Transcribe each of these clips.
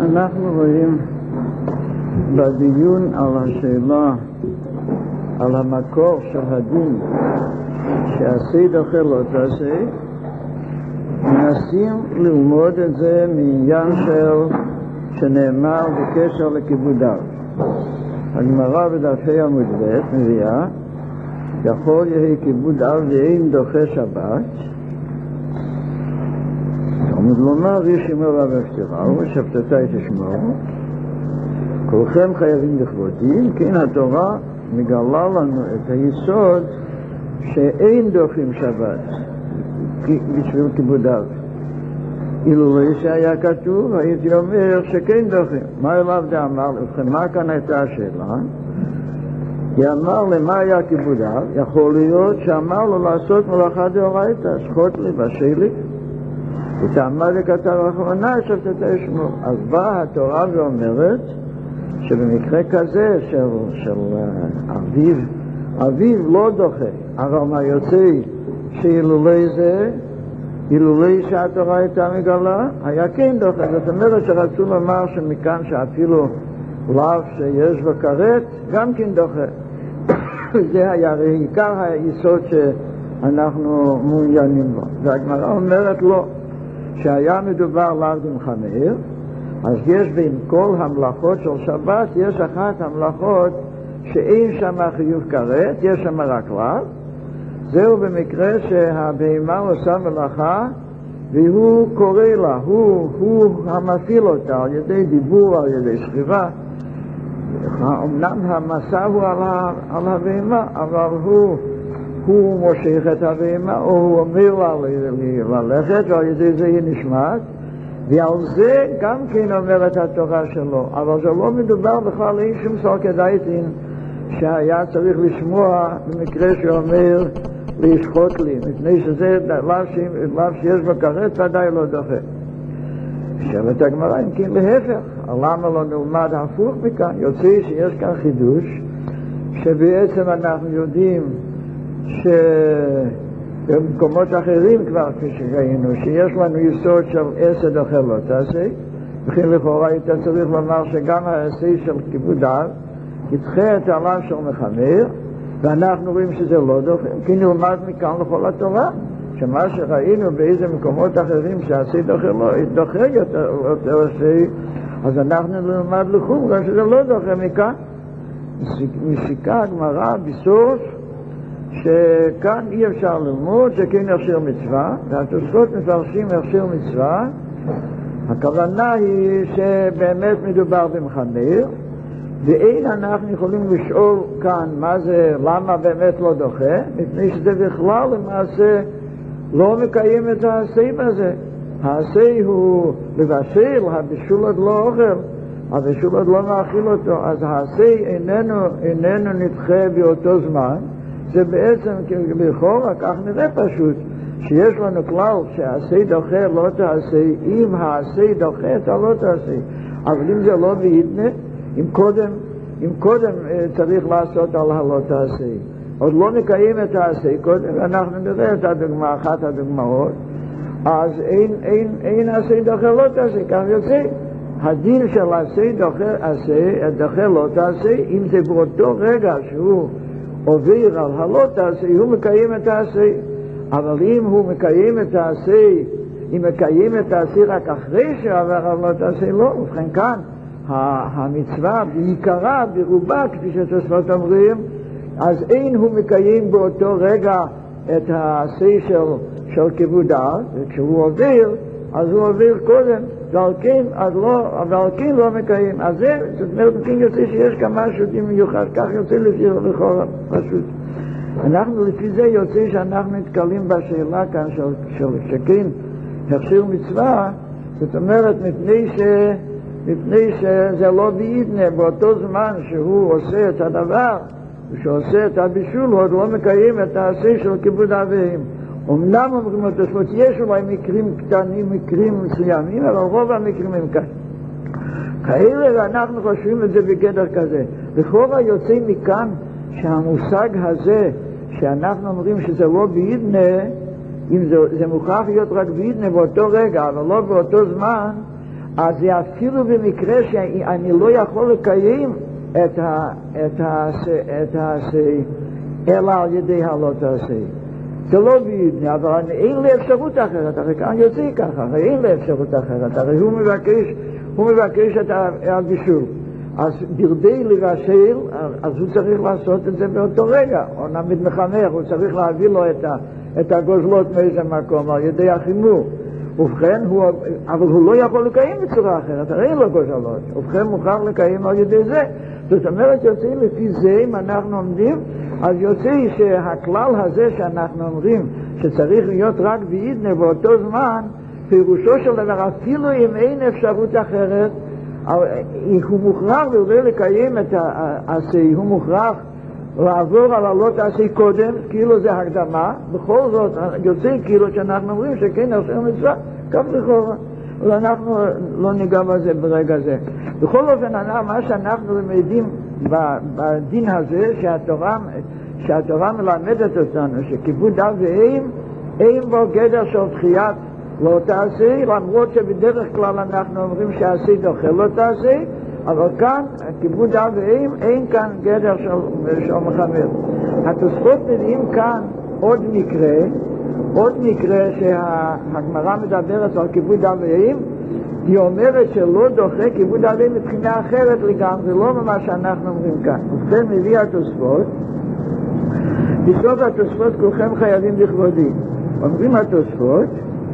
אנחנו רואים בדיון על השאלה, על המקור של הדין שעשי דוחה לא תעשה, מנסים ללמוד את זה מעניין שנאמר בקשר לכיבודיו. הגמרא בדפי עמוד ב' מביאה, יכול יהיה כיבוד אב ואין דוחה שבת, עמוד לומר ישמור רב הפתירה ושבתתי תשמור, כולכם חייבים לכבודי. כן, התורה מגלה לנו את היסוד שאין דוחים שבת בשביל כיבודיו. אילו לא שהיה כתוב, הייתי אומר שכן דוחים. מה אליו דאמר לכם? מה כאן הייתה השאלה? כי אמר למה היה כיבודיו? יכול להיות שאמר לו לעשות מלאכה דאורייתא, שחוט לי, בשל לי, ותעמד לכתב האחרונה שבתתי אשמור. אז באה התורה ואומרת שבמקרה כזה של אביו לא דוחה, אבל מה יוצא שאילולי זה, אילולי שהתורה הייתה מגלה, היה כן דוחה. זאת אומרת שרצו לומר שמכאן שאפילו לאו שיש בו כרת, גם כן דוחה. זה היה עיקר היסוד שאנחנו מעוניינים בו. והגמרא אומרת לא, שהיה מדובר לאו דמחמיר, אז יש בין כל המלאכות של שבת, יש אחת המלאכות שאין שם חיוב כרת, יש שם רק לאו. זהו במקרה שהבהמה עושה מלאכה והוא קורא לה, הוא המפעיל אותה על ידי דיבור, על ידי שכיבה. אמנם המסע הוא על הבהמה, אבל הוא מושך את הבהמה, או הוא אומר לה ללכת, ועל ידי זה היא נשמעת, ועל זה גם כן אומרת התורה שלו. אבל זה לא מדובר בכלל, אין שום סורקי דייטין שהיה צריך לשמוע במקרה שאומר לשחוט לי, מפני שזה לאו שיש בו כרת ודאי לא דוחה. שאלת הגמרא, אם כן להפך, למה לא נלמד הפוך מכאן? יוצא שיש כאן חידוש, שבעצם אנחנו יודעים שבמקומות אחרים כבר, כפי שראינו, שיש לנו יסוד של עשה דוחה לא תעשה, וכן לכאורה היית צריך לומר שגם העשה של כיבודיו ידחה את העולם של מחמיר, ואנחנו רואים שזה לא דוחה, כי נלמד מכאן לכל התורה, שמה שראינו באיזה מקומות אחרים שעשי דוחה יותר עשי, אז אנחנו נלמד לחום גם שזה לא דוחה מכאן. מסיקה הגמרא בסוף שכאן אי אפשר ללמוד שכן יכשיר מצווה, והתוספות מפרשים יכשיר מצווה. הכוונה היא שבאמת מדובר במחמיר, ואין אנחנו יכולים לשאול כאן מה זה, למה באמת לא דוחה, מפני שזה בכלל למעשה לא מקיים את העשה בזה. העשה הוא לבשל, הבישול עוד לא אוכל, הבישול עוד לא מאכיל אותו, אז העשה איננו נדחה באותו זמן. זה בעצם לכאורה, כך נראה פשוט, שיש לנו כלל שהעשה דוחה לא תעשה, אם העשה דוחה אתה לא תעשה, אבל אם זה לא בהתנה, אם קודם צריך לעשות על הלא תעשה, עוד לא מקיים את העשה קודם, אנחנו נראה את הדוגמה, אחת הדוגמאות, אז אין עשה דוחה לא תעשה, כך יוצא. הדין של עשה דוחה לא תעשה, אם זה באותו רגע שהוא עובר על הלא תעשה, הוא מקיים את העשה. אבל אם הוא מקיים את העשה, אם מקיים את העשה רק אחרי שעבר על הלא תעשה, לא. ובכן כאן, המצווה בעיקרה, ברובה, כפי שתוספות אומרים, אז אין הוא מקיים באותו רגע את העשה של כיבודיו, וכשהוא עובר, אז הוא עובר קודם, ועל כן לא מקיים. אז זה, זאת אומרת, כן יוצא שיש כאן משהו מיוחד, כך יוצא לפי לכאורה פשוט. אנחנו לפי זה יוצא שאנחנו נתקלים בשאלה כאן שכן הכשיר מצווה, זאת אומרת, מפני שזה לא בעידנה, באותו זמן שהוא עושה את הדבר, ושעושה את הבישול, עוד לא מקיים את העשה של כיבוד אביהם. אמנם אומרים אותו, זאת אומרת, יש אולי מקרים קטנים, מקרים מסוימים, אבל רוב המקרים הם כאלה, ואנחנו חושבים את זה בגדר כזה. לכאורה יוצא מכאן שהמושג הזה, שאנחנו אומרים שזה לא בעידנה, אם זה מוכרח להיות רק בעידנה באותו רגע, אבל לא באותו זמן, אז זה אפילו במקרה שאני לא יכול לקיים את העשה, אלא על ידי הלא תעשה. זה לא ביודני, אבל אין לי אפשרות אחרת, הרי כאן יוצא ככה, הרי אין לי אפשרות אחרת, הרי הוא מבקש את הבישול. אז דרדי לבשל, אז הוא צריך לעשות את זה באותו רגע, או נעמיד מחנך, הוא צריך להביא לו את הגוזלות מאיזה מקום, על ידי החימור. ובכן, אבל הוא לא יכול לקיים בצורה אחרת, הרי אין לו גוזלות. ובכן, מוכרח לקיים על ידי זה. זאת אומרת, יוצא לפי זה, אם אנחנו עומדים, אז יוצא שהכלל הזה שאנחנו אומרים, שצריך להיות רק בידנה באותו זמן, פירושו של דבר, אפילו אם אין אפשרות אחרת, הוא מוכרח ולא לקיים את העשה, הוא מוכרח לעבור על הלא תעשה קודם, כאילו זה הקדמה, בכל זאת יוצא כאילו שאנחנו אומרים שכן עושה מצווה, כך לכאורה, ואנחנו לא ניגע בזה ברגע זה. בכל אופן, מה שאנחנו למדים בדין הזה, שהתורה מלמדת אותנו, שכיבוד אב ואם, אין בו גדר של דחיית לא תעשה, למרות שבדרך כלל אנחנו אומרים שעשה דוחה לא תעשה, אבל כאן, כיבוד אב ואם, אין כאן גדר של מחמר. התוספות מביאים כאן עוד מקרה שהגמרא מדברת על כיבוד אב ואם, היא אומרת שלא דוחה כיבוד אב ואם מבחינה אחרת לגמרי, לא ממה שאנחנו אומרים כאן. ובכן מביא התוספות, בסוף התוספות כולכם חייבים לכבודי. אומרים התוספות,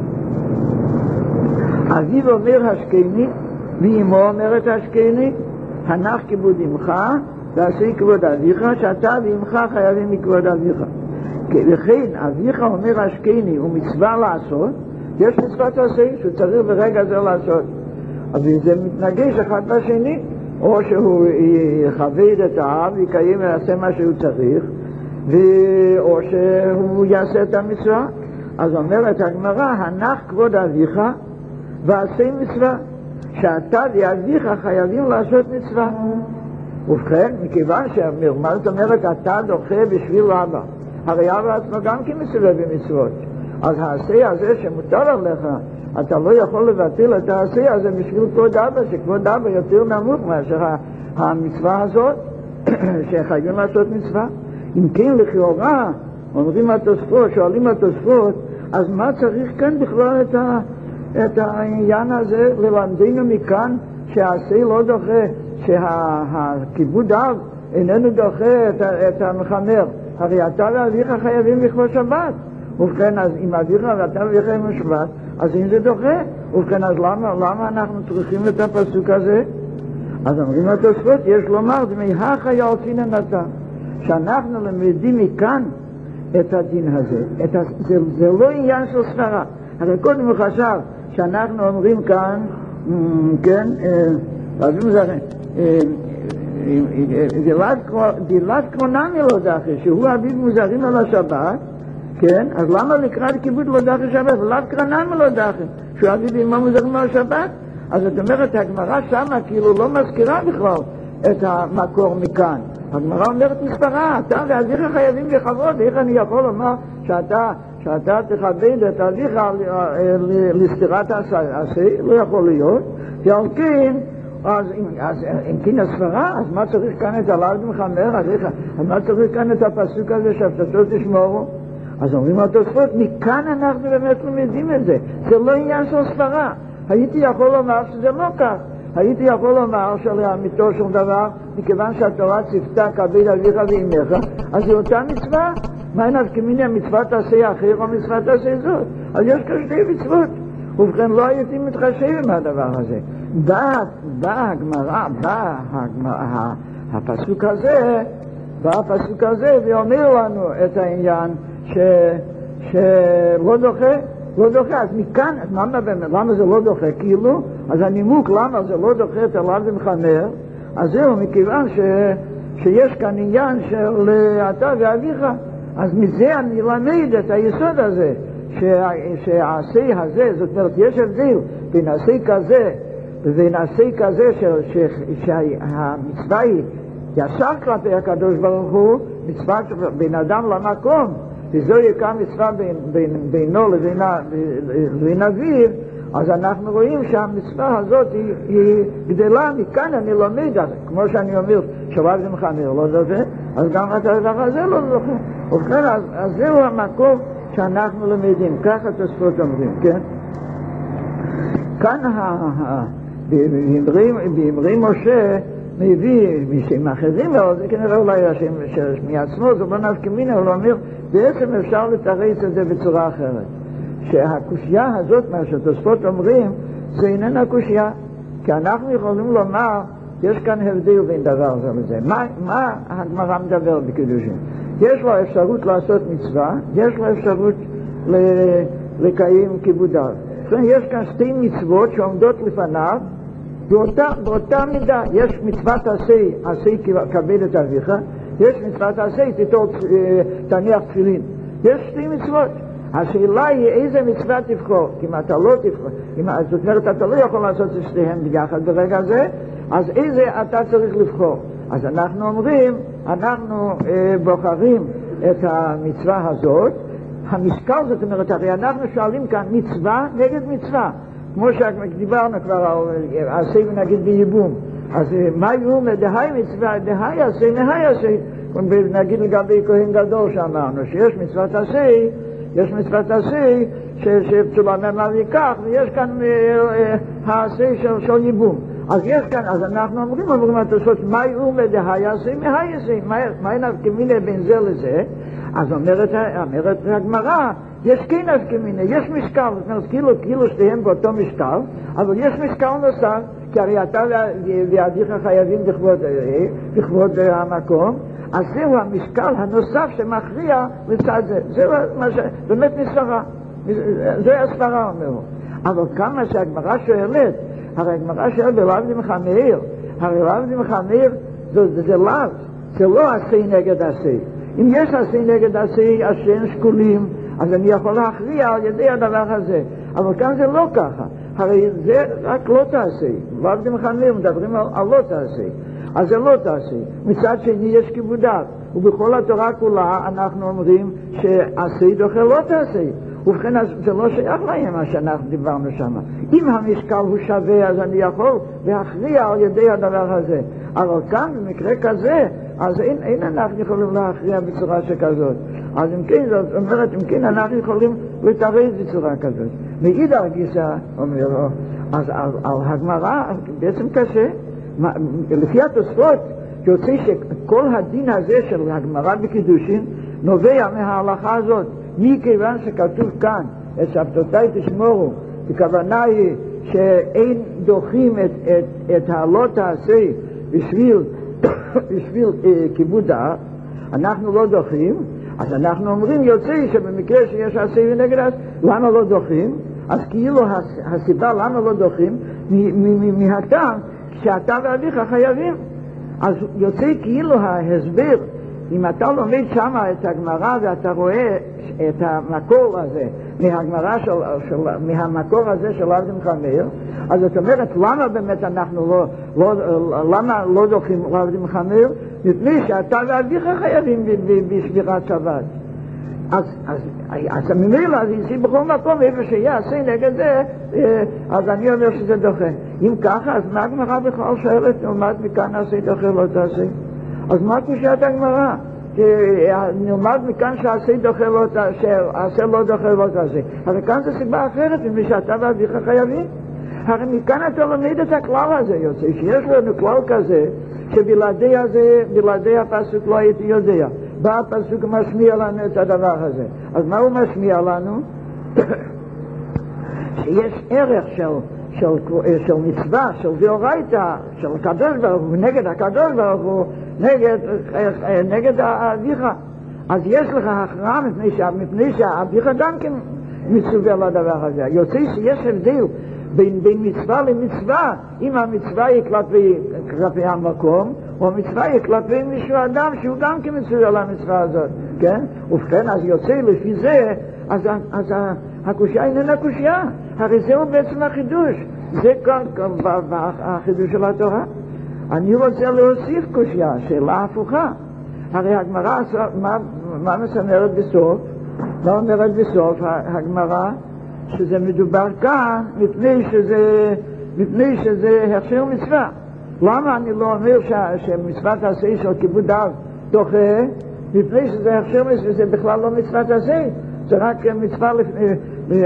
אביו אומר השכני, ואמו אומרת השכני, הנח כיבוד אמך, ועשי כבוד אביך, שאתה ואמך חייבים מכבוד אביך. וכן, אביך אומר השכני, הוא מצווה לעשות, יש מצוות עשה, שהוא צריך ברגע זה לעשות. אבל זה מתנגש אחד בשני, או שהוא יכבד את האב, ויקיים ויעשה מה שהוא צריך, או שהוא יעשה את המצווה. אז אומרת הגמרא, הנח כבוד אביך, ועשה מצווה, שאתה ואביך חייבים לעשות מצווה. ובכן, מכיוון מה זאת אומרת, אתה דוחה בשביל אבא, הרי אבא עצמו גם כן מצווה במצוות, אז העשה הזה שמותר עליך, אתה לא יכול לבטל את העשה הזה בשביל כבוד אבא, שכבוד אבא יותר נמוך מאשר המצווה הזאת, שחייבים לעשות מצווה. אם כן, לכאורה, אומרים התוספות, שואלים התוספות, אז מה צריך כאן בכלל את העניין הזה? ללמדנו מכאן שהעשה לא דוחה, שהכיבוד אב איננו דוחה את המחמר. הרי אתה ואביך חייבים לכבוד שבת. ובכן, אז אם אביך ואתה ואביך חייבים שבת, אז אם זה דוחה, ובכן, אז למה אנחנו צריכים את הפסוק הזה? אז אומרים התוספות, יש לומר, דמי החיה עושים נתן, שאנחנו למדים מכאן את הדין הזה. זה לא עניין של סברה. הרי קודם הוא חשב שאנחנו אומרים כאן, כן, דילת קרונמי לא דחי, שהוא אביב מוזרים על השבת, כן, אז למה לקראת כיבוד לא דחי שבת? דילת קרונמי לא דחי, שהוא אביב אימה מוזרים על השבת? אז זאת אומרת, הגמרא שמה כאילו לא מזכירה בכלל את המקור מכאן. הגמרא אומרת מספרה, אתה ואביך חייבים לכבוד, איך אני יכול לומר שאתה תכבד את אביך לסתירת העשה? לא יכול להיות. כי על כן, אז אם כן הסברה, אז מה צריך כאן את הלאו דמחמר? אז מה צריך כאן את הפסוק הזה שהפצצות תשמורו? אז אומרים התוספות, מכאן אנחנו באמת למדים את זה. זה לא עניין של סברה. הייתי יכול לומר שזה לא כך. הייתי יכול לומר שלאמיתו של דבר, מכיוון שהתורה ציוותה כבד אביך ואמך, אז היא אותה מצווה. מה הנה כמיני המצווה תעשה אחר או מצווה תעשה זאת? אז יש כאן שתי מצוות. ובכן לא הייתי מתחשב מהדבר הזה. בא הפסוק הזה ואומר לנו את העניין שלא דוחה. לא דוחה, אז מכאן, למה זה לא דוחה? כאילו, אז הנימוק למה זה לא דוחה את הלאו דמחמר, אז זהו, מכיוון שיש כאן עניין של אתה ואביך, אז מזה אני למד את היסוד הזה, שהעשה הזה, זאת אומרת, יש הבדל בין עשה כזה ובין עשה כזה שהמצווה היא ישר כלפי הקדוש ברוך הוא, מצווה בין אדם למקום, וזו יקרה מצווה בינו לבין אביו, אז אנחנו רואים שהמצווה הזאת היא גדלה, מכאן אני לומד, כמו שאני אומר, שבת ומחמיר לא זוכה, אז גם את הדבר הזה לא זוכה. ובכן, אז זהו המקום שאנחנו למדים, ככה תוספות אומרים, כן? כאן באמרי משה מביא משם אחרים מאוד, זה כנראה אולי השם מעצמו, זה לא נפקא מינה, הוא אומר, בעצם אפשר לתרץ את זה בצורה אחרת. שהקושיה הזאת, מה שתוספות אומרים, זה איננה קושיה, כי אנחנו יכולים לומר, יש כאן הבדל בין דבר זה לזה. מה הגמרא מדבר בקידושין? יש לו אפשרות לעשות מצווה, יש לו אפשרות לקיים כיבודיו. יש כאן שתי מצוות שעומדות לפניו, באותה מידה. יש מצוות עשה כבד את אביך, יש מצוות עשה תניח תפילין. יש שתי מצוות. השאלה היא איזה מצווה תבחור, כי אם אתה לא תבחור, זאת אומרת אתה לא יכול לעשות את שתיהם ביחד ברגע זה, אז איזה אתה צריך לבחור. אז אנחנו אומרים, אנחנו בוחרים את המצווה הזאת, המשקל, זאת אומרת, הרי אנחנו שואלים כאן מצווה נגד מצווה, כמו שדיברנו כבר על עשה ונגיד בייבום. אז מה יהיו מדהי מצווה, דהי עשה, נהי עשה. נגיד לגבי כהן גדול שאמרנו, שיש מצוות עשה, יש מצוות עשה שצולמן להביא כך, ויש כאן העשה של ייבום. אז יש כאן, אז אנחנו אומרים התוספות, מה יהיו מדהי עשה, מהי עשה, מה נפקא מינה בין זה לזה? אז אומרת הגמרא, יש כן נפקא מינה, יש משקל, זאת אומרת, כאילו שתיהם באותו משקל, אבל יש משקל נוסף, כי הרי אתה ועדיך חייבים לכבוד המקום, אז זהו המשקל הנוסף שמכריע לצד זה. זהו באמת מסברה. זה הסברה אומרו. אבל כמה שהגמרא שואלת, הרי הגמרא שואלת בלאו דמחמיר, הרי לאו דמחמיר זה לאו, זה לא עשה נגד עשה. אם יש עשה נגד עשה, אז שאין שקולים, אז אני יכול להכריע על ידי הדבר הזה. אבל כאן זה לא ככה. הרי זה רק לא תעשה. לאו דמחמיר מדברים על לא תעשה. אז זה לא תעשה. מצד שני יש כיבודיו. ובכל התורה כולה אנחנו אומרים שעשה דוחה לא תעשה. ובכן זה לא שייך להם מה שאנחנו דיברנו שם. אם המשקל הוא שווה אז אני יכול להכריע על ידי הדבר הזה. אבל כאן במקרה כזה, אז אין אנחנו יכולים להכריע בצורה שכזאת. אז אם כן, זאת אומרת, אם כן אנחנו יכולים לתרץ בצורה כזאת. מאידך גיסא, אומר לו, אז על הגמרא בעצם קשה. לפי התוספות יוצא שכל הדין הזה של הגמרא בקידושין נובע מההלכה הזאת, מכיוון שכתוב כאן את שבתותיי תשמורו, הכוונה היא שאין דוחים את הלא תעשה בשביל כיבודה, אנחנו לא דוחים. אז אנחנו אומרים יוצא שבמקרה שיש עשה ונגד עשה, למה לא דוחים? אז כאילו הסיבה למה לא דוחים מהטעם שאתה ואביך חייבים. אז יוצא כאילו ההסבר, אם אתה לומד שם את הגמרא ואתה רואה את המקור הזה מהמקור הזה של לאו דמחמיר, אז זאת אומרת למה באמת אנחנו למה לא דוחים לאו דמחמיר? מפני שאתה ואביך חייבים בשבירת שבת. אז ממילא אז יצא בכל מקום איפה שיעשה נגד זה, אז אני אומר שזה דוחה. אם ככה, אז מה הגמרא בכלל שואלת? נלמד מכאן עשה דוחה לא תעשה. אז מה קושת הגמרא? נלמד מכאן שעשה דוחה לא תעשה, עשה לא דוחה לא תעשה. הרי כאן זו סיבה אחרת, מפני שאתה ואביך חייבים. הרי מכאן אתה לומד את הכלל הזה, יוצא שיש לנו כלל כזה, שבלעדי הפסוק לא הייתי יודע. בא הפסוק משמיע לנו את הדבר הזה. אז מה הוא משמיע לנו? שיש ערך של מצווה, של דאורייתא, של הקדוש ברוך הוא, נגד הקדוש ברוך הוא, נגד אביך. אז יש לך הכרעה מפני שאביך גם כן מצווה לדבר הזה. יוצא שיש הבדל בין מצווה למצווה, אם המצווה היא כלפי המקום, או המצווה היא כלפי מישהו אדם שהוא גם כן מצווה למצווה הזאת, כן? ובכן, אז יוצא לפי זה, אז הקושיה איננה קושיה, הרי זהו בעצם החידוש, זה כאן החידוש של התורה. אני רוצה להוסיף קושיה, שאלה הפוכה. הרי הגמרא, מה מסמרת בסוף? מה אומרת בסוף הגמרא? שזה מדובר כאן מפני שזה הכשר מצווה. למה אני לא אומר שמצוות עשה של כיבוד אב דוחה? מפני שזה הכשר מצווה, זה בכלל לא מצוות עשה, זה רק מצווה לפני,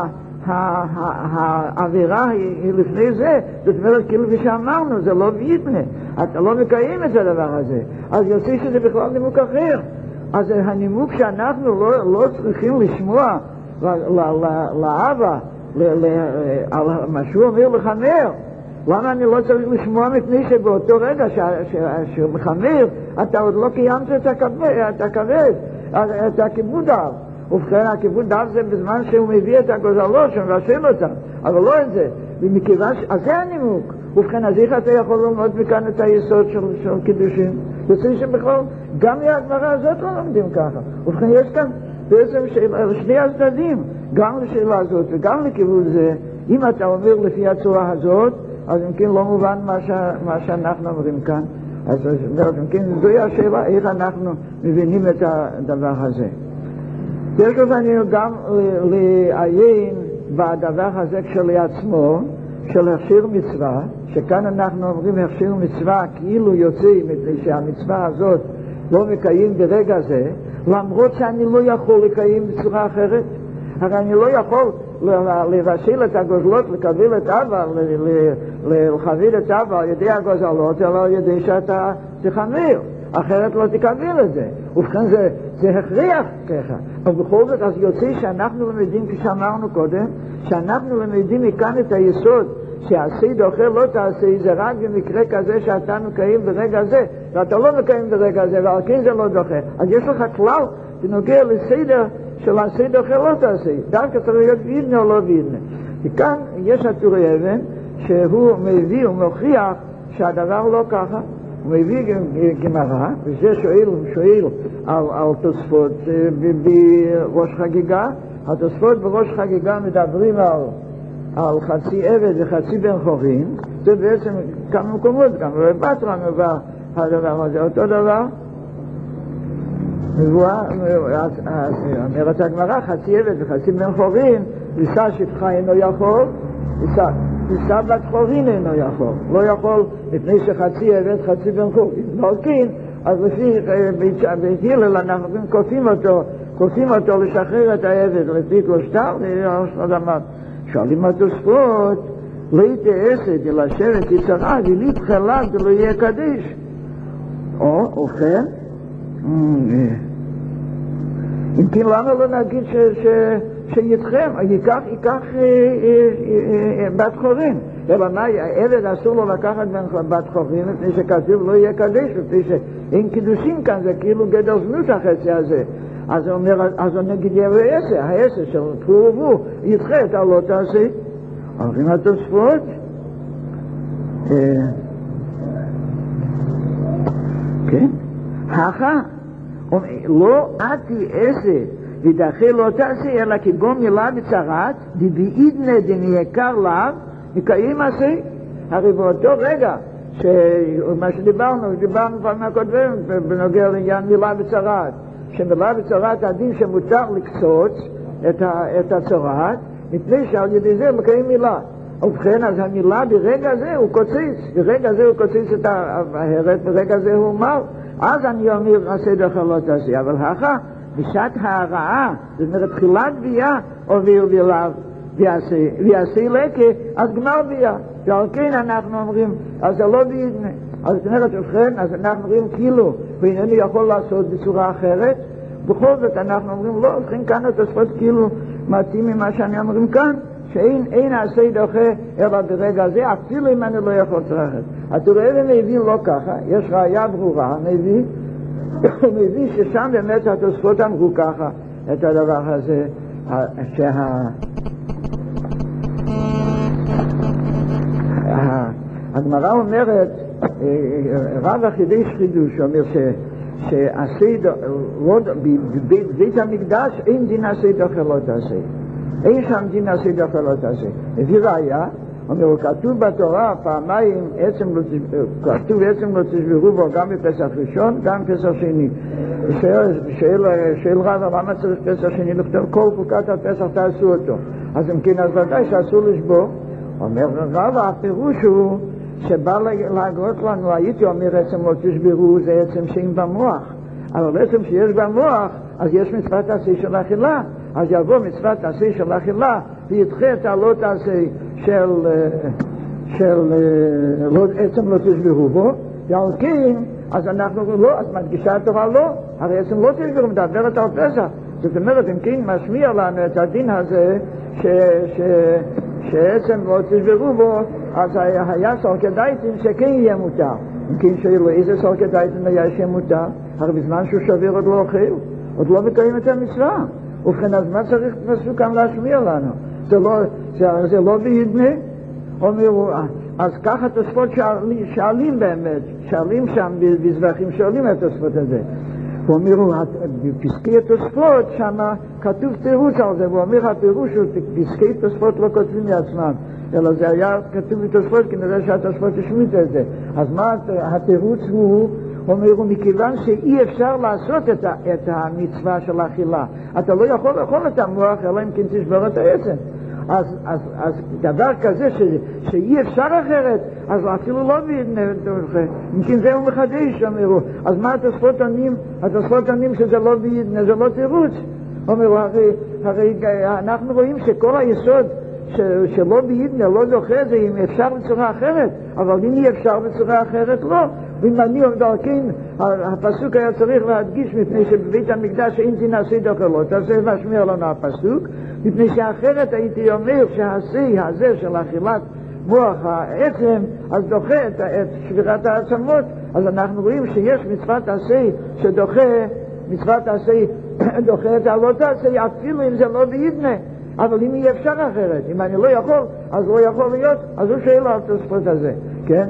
האווירה היא לפני זה, זאת אומרת כאילו שאמרנו, זה לא ויתנה, אתה לא מקיים את הדבר הזה, אז יוצא שזה בכלל נימוק אחר. אז הנימוק שאנחנו לא צריכים לשמוע לאבא על מה שהוא אומר לחמר, למה אני לא צריך לשמוע? מפני שבאותו רגע שהוא מחמר אתה עוד לא קיימת את הכיבוד אב. ובכן הכיבוד אב זה בזמן שהוא מביא את הגוזלות שמבשל אותם, אבל לא את זה, ומכיוון אז זה הנימוק. ובכן אז איך אתה יכול ללמוד מכאן את היסוד של קידושים? יוצא שבכלל גם מהגמרא הזאת לא לומדים ככה. ובכן יש כאן בעצם שני הצדדים, גם לשאלה הזאת וגם לכיוון זה. אם אתה אומר לפי הצורה הזאת, אז אם כן לא מובן מה שאנחנו אומרים כאן. אז אם כן זוהי השאלה איך אנחנו מבינים את הדבר הזה. יש לנו גם לעיין בדבר הזה כשלעצמו של הכשר מצווה, שכאן אנחנו אומרים הכשר מצווה כאילו יוצא מפני שהמצווה הזאת לא מקיים ברגע זה, למרות שאני לא יכול לקיים בצורה אחרת. הרי אני לא יכול לבשל את הגוזלות, לקבל את אבא, לחביל את אבא על ידי הגוזלות, אלא על ידי שאתה תחמיר, אחרת לא תקבל את זה. ובכן זה הכריח ככה. אבל בכל זאת אז יוצא שאנחנו למדים, כשאמרנו קודם, שאנחנו למדים מכאן את היסוד שעשה דוחה לא תעשה, זה רק במקרה כזה שאתה מקיים ברגע זה, ואתה לא מקיים ברגע זה, ועל כן זה לא דוחה. אז יש לך כלל בנוגע לסדר של עשה דוחה לא תעשה, דווקא צריך להיות וידנה או לא וידנה. וכאן יש הטורי אבן שהוא מביא ומוכיח שהדבר לא ככה. הוא מביא גמרא, וזה שואל על תוספות בראש חגיגה. התוספות בראש חגיגה מדברים על חצי עבד וחצי בן חורין. זה בעצם כמה מקומות, גם בבטרה מביא הדבר הזה, אותו דבר. אומרת הגמרא, חצי עבד וחצי בן חורין, נישא שפחה אינו יכול, נישא בת חורין אינו יכול. לא יכול לפני שחצי עבד חצי בן חורין. לא כן, אז לפי בהילל אנחנו כופים אותו לשחרר את העבד לפי קושטר, שואלים התוספות, לא יתעסד אלא שבט יצרה ולית חלק ולא יהיה קדיש. או כן, אם כן למה לא נגיד שיתכם, ייקח בת חורין? אלא מה, העבד אסור לו לקחת בת חורין לפני שכתוב לא יהיה קדיש, לפני שאין קידושים כאן, זה כאילו גדר זנות החצי הזה. אז הוא אומר, אז הוא נגיד יהיה העשר של תפור ובו, ידחה את הלא תעשה. אומרים התוספות, כן? הכה, לא עתי עשה ודחה לא תעשה, אלא כגון מילה בצרת, דבעידנה דמיקר לאו, מקיים עשה. הרי באותו רגע, מה שדיברנו כבר מהקודמים, בנוגע לעניין מילה בצרת, שמילה בצרת הדין שמותר לקצוץ את הצרת, מפני שעל ידי זה מקיים מילה. ובכן, אז המילה ברגע זה הוא קוצץ את ההרת, ברגע זה הוא מר. אז אני אומר, עשה דוחה לא תעשה. אבל הכה, בשעת ההרעה, זאת אומרת, תחילת בייה, עובר בלעו, ויעשה לקה, אז גמר בייה. ועל כן אנחנו אומרים, אז זה לא בידנה. אז זאת אומרת, ובכן, אז אנחנו אומרים כאילו, ואינני יכול לעשות בצורה אחרת. בכל זאת אנחנו אומרים, לא, ובכן כאן התוספות כאילו מתאים ממה שאני אומרים כאן, שאין עשה דוחה אלא ברגע זה, אפילו אם אני לא יכול צרכת. הטורי אבן מביא לא ככה, יש ראיה ברורה, מביא ששם באמת התוספות אמרו ככה את הדבר הזה, הגמרא אומרת, רב החידש חידוש אומר בבית המקדש אין דין עשה דוחה לא תעשה, אין שם דין עשה דוחה לא תעשה. הביא ראיה, אומר, כתוב בתורה פעמיים, כתוב עצם לא תשברו בו גם בפסח ראשון, גם בפסח שני. שואל רב, למה צריך פסח שני לכתוב? כל חוקת הפסח תעשו אותו. אז אם כן, אז ודאי שאסור לשבור. אומר רב, הפירוש הוא שבא להגרות לנו, הייתי אומר עצם לא תשברו, זה עצם שאין במוח. אבל עצם שיש במוח, אז יש מצוות עשה של אכילה. אז יבוא מצוות עשה של אכילה, וידחה את הלא תעשה של עצם לא תשברו בו, ועל כן, אז אנחנו לא, אז מדגישה התורה לא, הרי עצם לא תשברו, מדברת על פסח. זאת אומרת, אם כן משמיע לנו את הדין הזה, שעצם לא תשברו בו, אז היה סולקדייטים שכן יהיה מותר. אם כן שאלו, איזה סולקדייטים היה שיהיה מותר? הרי בזמן שהוא שבר עוד לא אוכל, עוד לא מקיים את המצווה. ובכן, אז מה צריך פסוק כאן להשמיע לנו? זה לא בידנה? אומרו, אז ככה תוספות שואלים באמת, שואלים שם בזבחים, שואלים את התוספות הזה. ואומרו, בפסקי התוספות שם כתוב תירוץ על זה, ואומר הפירוש הוא, פסקי תוספות לא כותבים לעצמם, אלא זה היה כתוב בתוספות, כנראה שהתוספות השמיט את זה. אז מה התירוץ הוא? אומרו, מכיוון שאי אפשר לעשות את המצווה של האכילה, אתה לא יכול לאכול את המוח, אלא אם כן תשבור את העצם. אז דבר כזה שאי אפשר אחרת, אז אפילו לא בידנה, אם כן זהו מחדש, אומרו. אז מה התוספות עונים? התוספות עונים שזה לא בידנה, זה לא תירוץ. אומרו, הרי אנחנו רואים שכל היסוד שלא בידנה, לא דוחה זה אם אפשר בצורה אחרת, אבל אם אי אפשר בצורה אחרת, לא. ואם אני עומד כן, הפסוק היה צריך להדגיש מפני שבבית המקדש אין תנעשי דוחלות, אז זה משמיע לנו הפסוק, מפני שאחרת הייתי אומר שהעשי הזה של אכילת מוח העצם, אז דוחה את שבירת העצמות. אז אנחנו רואים שיש מצוות עשי שדוחה, מצוות עשי דוחה את הלא תעשי, אפילו אם זה לא בידנה. אבל אם אי אפשר אחרת, אם אני לא יכול, אז לא יכול להיות, אז הוא שואל על התוספות הזה, כן?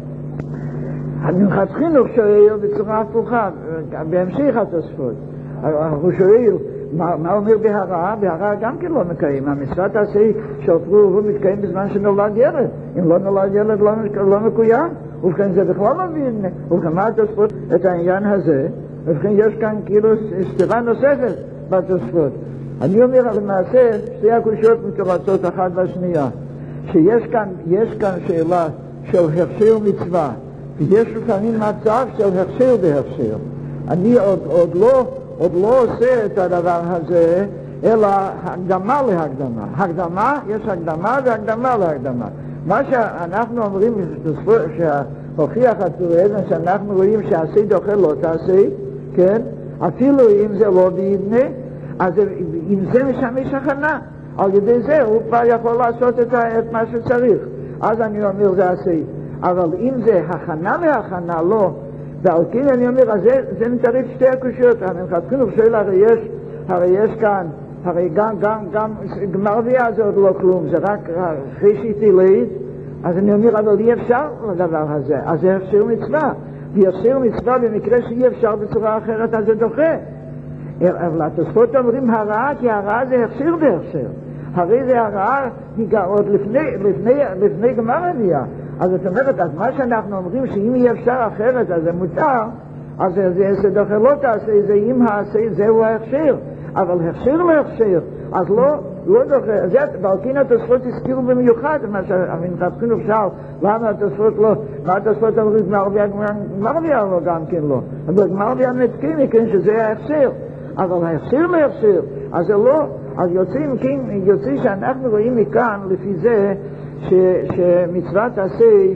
המנחת חינוך שואל בצורה הפוכה, בהמשך התוספות. הוא שואל, מה אומר בהרעה? בהרעה גם כן לא מקיים. המצוות עשה שאותרו הוא מתקיים בזמן שנולד ילד. אם לא נולד ילד לא מקוים. ובכן זה בכלל לא מבין. ובכן מה התוספות? את העניין הזה. ובכן יש כאן כאילו סתירה נוספת בתוספות. אני אומר למעשה שתי הקושיות מתורצות אחת והשנייה. שיש כאן שאלה של הכשר מצווה. ויש לפעמים מצב של הכשר בהכשר. אני עוד לא עושה את הדבר הזה, אלא הקדמה להקדמה. הקדמה, יש הקדמה והקדמה להקדמה. מה שאנחנו אומרים, שהוכיח התורה, שאנחנו רואים שעשי דוחה לא תעשה, כן? אפילו אם זה לא בידנה, אז אם זה משמש הכנה, על ידי זה הוא כבר יכול לעשות את מה שצריך. אז אני אומר זה עשי. אבל אם זה הכנה להכנה, לא. ועל כן אני אומר, אז זה מתערב שתי הקושיות. המנחת חינוך שואל, הרי יש כאן, הרי גם גמר ביאה זה עוד לא כלום, זה רק חישית עילית. אז אני אומר, אבל אי אפשר לדבר הזה. אז זה הכשר מצווה. והכשר מצווה במקרה שאי אפשר בצורה אחרת, אז זה דוחה. אבל התוספות אומרים הרעה, כי הרעה זה הכשר בהכשר. הרי זה הרעה עוד לפני גמר הביאה. אז זאת אומרת, אז מה שאנחנו אומרים שאם אי אפשר אחרת אז זה מותר, אז זה דוחה לא תעשה, זה אם העשה, זהו ההכשר. אבל הכשר להכשר, אז לא דוחה. ועל כן התוספות הזכירו במיוחד, מה שהמנחת חינוך שאל, למה התוספות לא, מה התוספות אומרים, גמר ביאה לא גם כן לא. אבל גמר ביאה נתקים מכן שזה ההכשר. אבל ההכשר להכשר, אז זה לא, אז יוצאים שאנחנו רואים מכאן לפי זה, שמצוות עשה,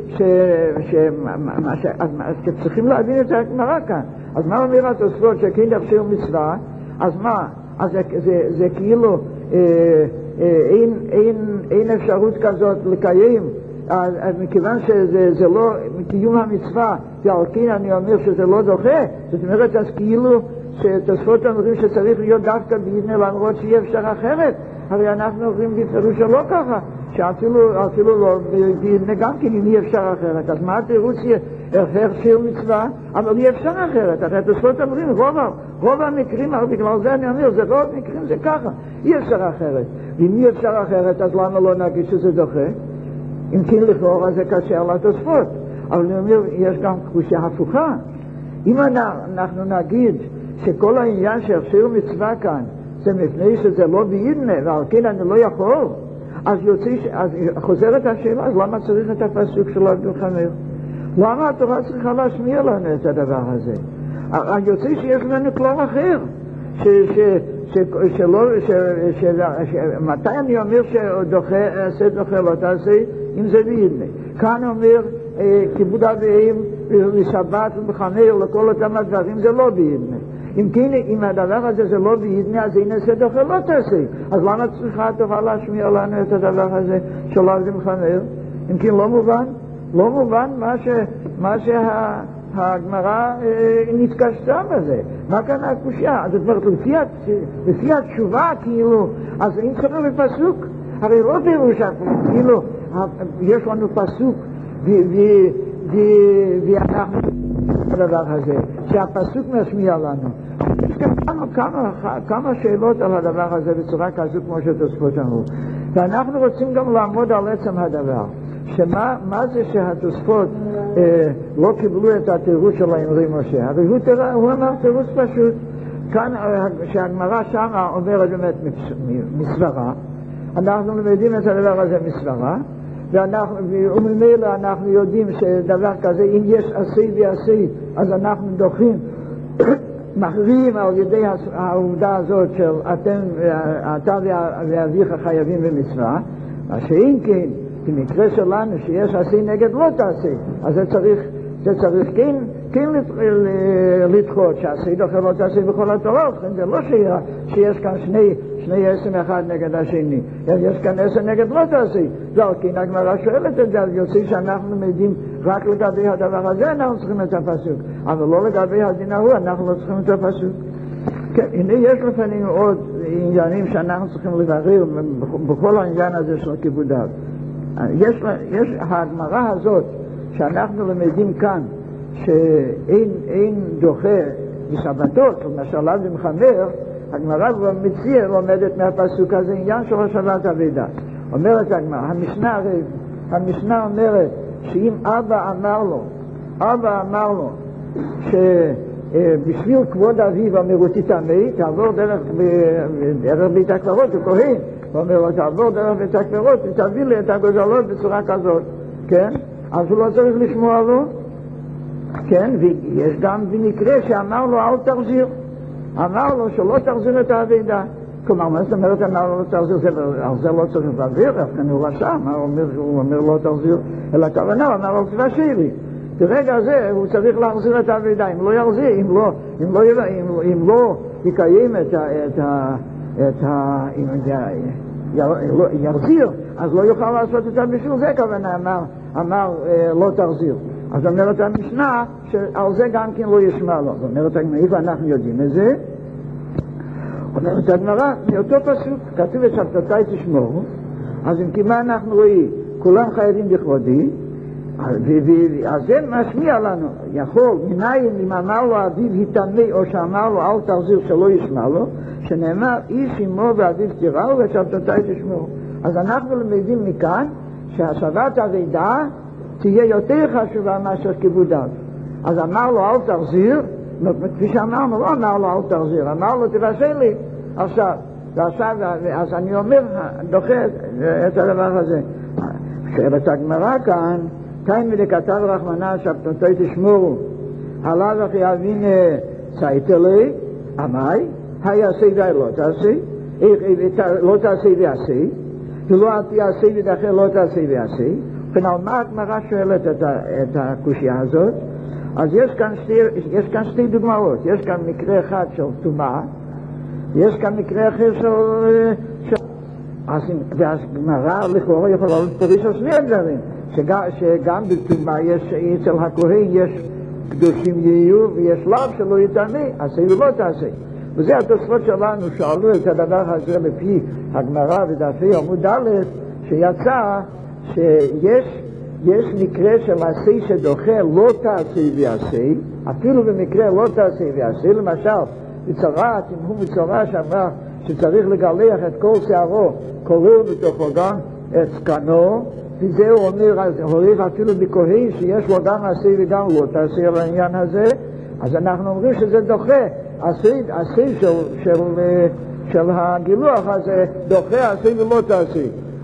אז צריכים להבין את הגמרא כאן. אז מה אומר התוספות שכן הכשר מצווה? אז מה? אז זה כאילו אין אפשרות כזאת לקיים, אז מכיוון שזה לא קיום המצווה, ועל כן אני אומר שזה לא דוחה, זאת אומרת אז כאילו שתוספות אומרים שצריך להיות דווקא בידנה למרות שאי אפשר אחרת. הרי אנחנו אומרים בפירוש שלא ככה, שאפילו לא בידנה גם כן אם אי אפשר אחרת. אז מה התירוץ הכשר מצווה? אבל אי אפשר אחרת. הרי התוספות אומרים רוב המקרים, בגלל זה אני אומר, זה רוב מקרים זה ככה, אי אפשר אחרת. ואם אי אפשר אחרת, אז למה לא נגיד שזה דוחה? אם כן לכאורה זה קשה על התוספות, אבל אני אומר, יש גם קושיה הפוכה. אם אנחנו נגיד שכל העניין שהכשיר מצווה כאן זה מפני שזה לא בידנה, ועל כן אני לא יכול, אז חוזרת השאלה, אז למה צריך את הפסוק של עבד חמיר? למה התורה צריכה להשמיע לנו את הדבר הזה? יוצא שיש לנו כלל אחר, מתי אני אומר שעשה דוחה לא תעשה, אם זה בידנה. כאן אומר כיבוד אביהם לשבת ובחמיר לכל אותם הדברים, זה לא בידנה. אם כן, אם הדבר הזה זה לא בידנה, אז הנה עשה דוחה לא תעשה. אז למה צריכה התורה להשמיע לנו את הדבר הזה של עבד חמיר? אם כן, לא מובן. לא מובן מה שהגמרא נתקשתה בזה. מה כאן הקושיה? זאת אומרת, לפי התשובה, כאילו, אז אין צריך בפסוק. הרי לא פירוש, כאילו, יש לנו פסוק, ואנחנו הדבר הזה, שהפסוק משמיע לנו. יש כמה שאלות על הדבר הזה בצורה כזו כמו שתוספות אמרו. ואנחנו רוצים גם לעמוד על עצם הדבר. מה זה שהתוספות לא קיבלו את התירוץ של האמרי משה? הרי הוא אמר תירוץ פשוט. כאן שהגמרא שמה אומרת באמת מסברה, אנחנו למדים את הדבר הזה מסברה, וממילא אנחנו יודעים שדבר כזה, אם יש עשי ועשי, אז אנחנו דוחים, מכריעים על ידי העובדה הזאת של אתה ואביך חייבים במצווה, מה שאם כן, במקרה שלנו שיש עשי נגד לא תעשי, אז זה צריך כן לדחות שעשי דוחה לא תעשי בכל התורה. זה לא שיש כאן שני עשם אחד נגד השני, יש כאן עשם נגד לא תעשי. לא, כי הגמרא שואלת את זה, אז יוצא שאנחנו מדעים רק לגבי הדבר הזה אנחנו צריכים את הפסוק, אבל לא לגבי הדין ההוא אנחנו לא צריכים את הפסוק. כן, הנה יש לפנינו עוד עניינים שאנחנו צריכים לברר בכל העניין הזה של כיבוד אב. יש הגמרא הזאת שאנחנו למדים כאן שאין דוחה בשבתות, למשל עבד חמיר, הגמרא מציע לומדת מהפסוק הזה עניין של השבת אבידה. אומרת הגמרא, המשנה אומרת שאם אבא אמר לו שבשביל כבוד אביו אמירותי תמי, תעבור דרך בית הקברות, הוא כהן, הוא אומר לו תעבור דרך בית הקברות ותביא לי את הגוזלות בצורה כזאת, כן? אז הוא לא צריך לשמוע לו, כן? ויש גם במקרה שאמר לו אל תחזיר, אמר לו שלא תחזיר את האבידה. כלומר, מה זאת אומרת אמר לו לא תחזיר? על זה לא צריך להעביר, לכן הוא רשע, הוא אומר לא תחזיר, אלא הכוונה, הוא אמר לו תבשי לי. ברגע הזה הוא צריך להחזיר את האבידה, אם לא יחזיר, אם לא יקיים יחזיר, אז לא יוכל לעשות את זה בשביל זה, כוונה אמר לא תחזיר. אז אומרת המשנה שעל זה גם כן לא ישמע לו. אומרת הגמרא, אנחנו יודעים את זה. אומרת הגמרא, מאותו פסוק כתוב את שבתותי תשמורו, אז אם כמה אנחנו רואים, כולם חייבים לכבודי, אז זה משמיע לנו, יכול, מנין אם אמר לו אביו היטמא או שאמר לו אל תחזיר שלא ישמע לו, שנאמר איש אמו ואביו תיראו ושבתותי תשמורו. אז אנחנו למדים מכאן שהשבת אבידה תהיה יותר חשובה מאשר כיבוד אב. אז אמר לו אל תחזיר, כפי שאמרנו, לא אמר לו אל תחזיר, אמר לו תבשל לי עכשיו, אז אני אומר, דוחה את הדבר הזה. שאלת הגמרא כאן, כאן מדכתב רחמנא שבתותי תשמורו, עליו אחי אבין צייתלי, עמי, היעשי ולא תעשי, לא תעשי ועשי, ולא תעשי ודחה לא תעשי ועשי. על מה הגמרא שואלת את הקושיה הזאת? אז יש כאן שתי דוגמאות. יש כאן מקרה אחד של טומאה, יש כאן מקרה אחר של והגמרא לכאורה יכולה לפרש על שני הדברים, שגם בטומאה יש אצל הכהן יש קדושים יהיו ויש לאו שלא יטמא, עשה ולא תעשה. וזה התוספות שלנו שאלו את הדבר הזה לפי הגמרא בדפי עמוד א', שיצא שיש מקרה של עשי שדוחה לא תעשה ועשה, אפילו במקרה לא תעשה ועשה, למשל מצורעת, אם הוא מצורע שאמר שצריך לגלח את כל שערו, כולל בתוכו גם את זקנו וזה הוא אומר, הוליך אפילו בכהן שיש לו גם עשה וגם לא תעשה על העניין הזה, אז אנחנו אומרים שזה דוחה, עשה של הגילוח הזה דוחה עשה ולא תעשה.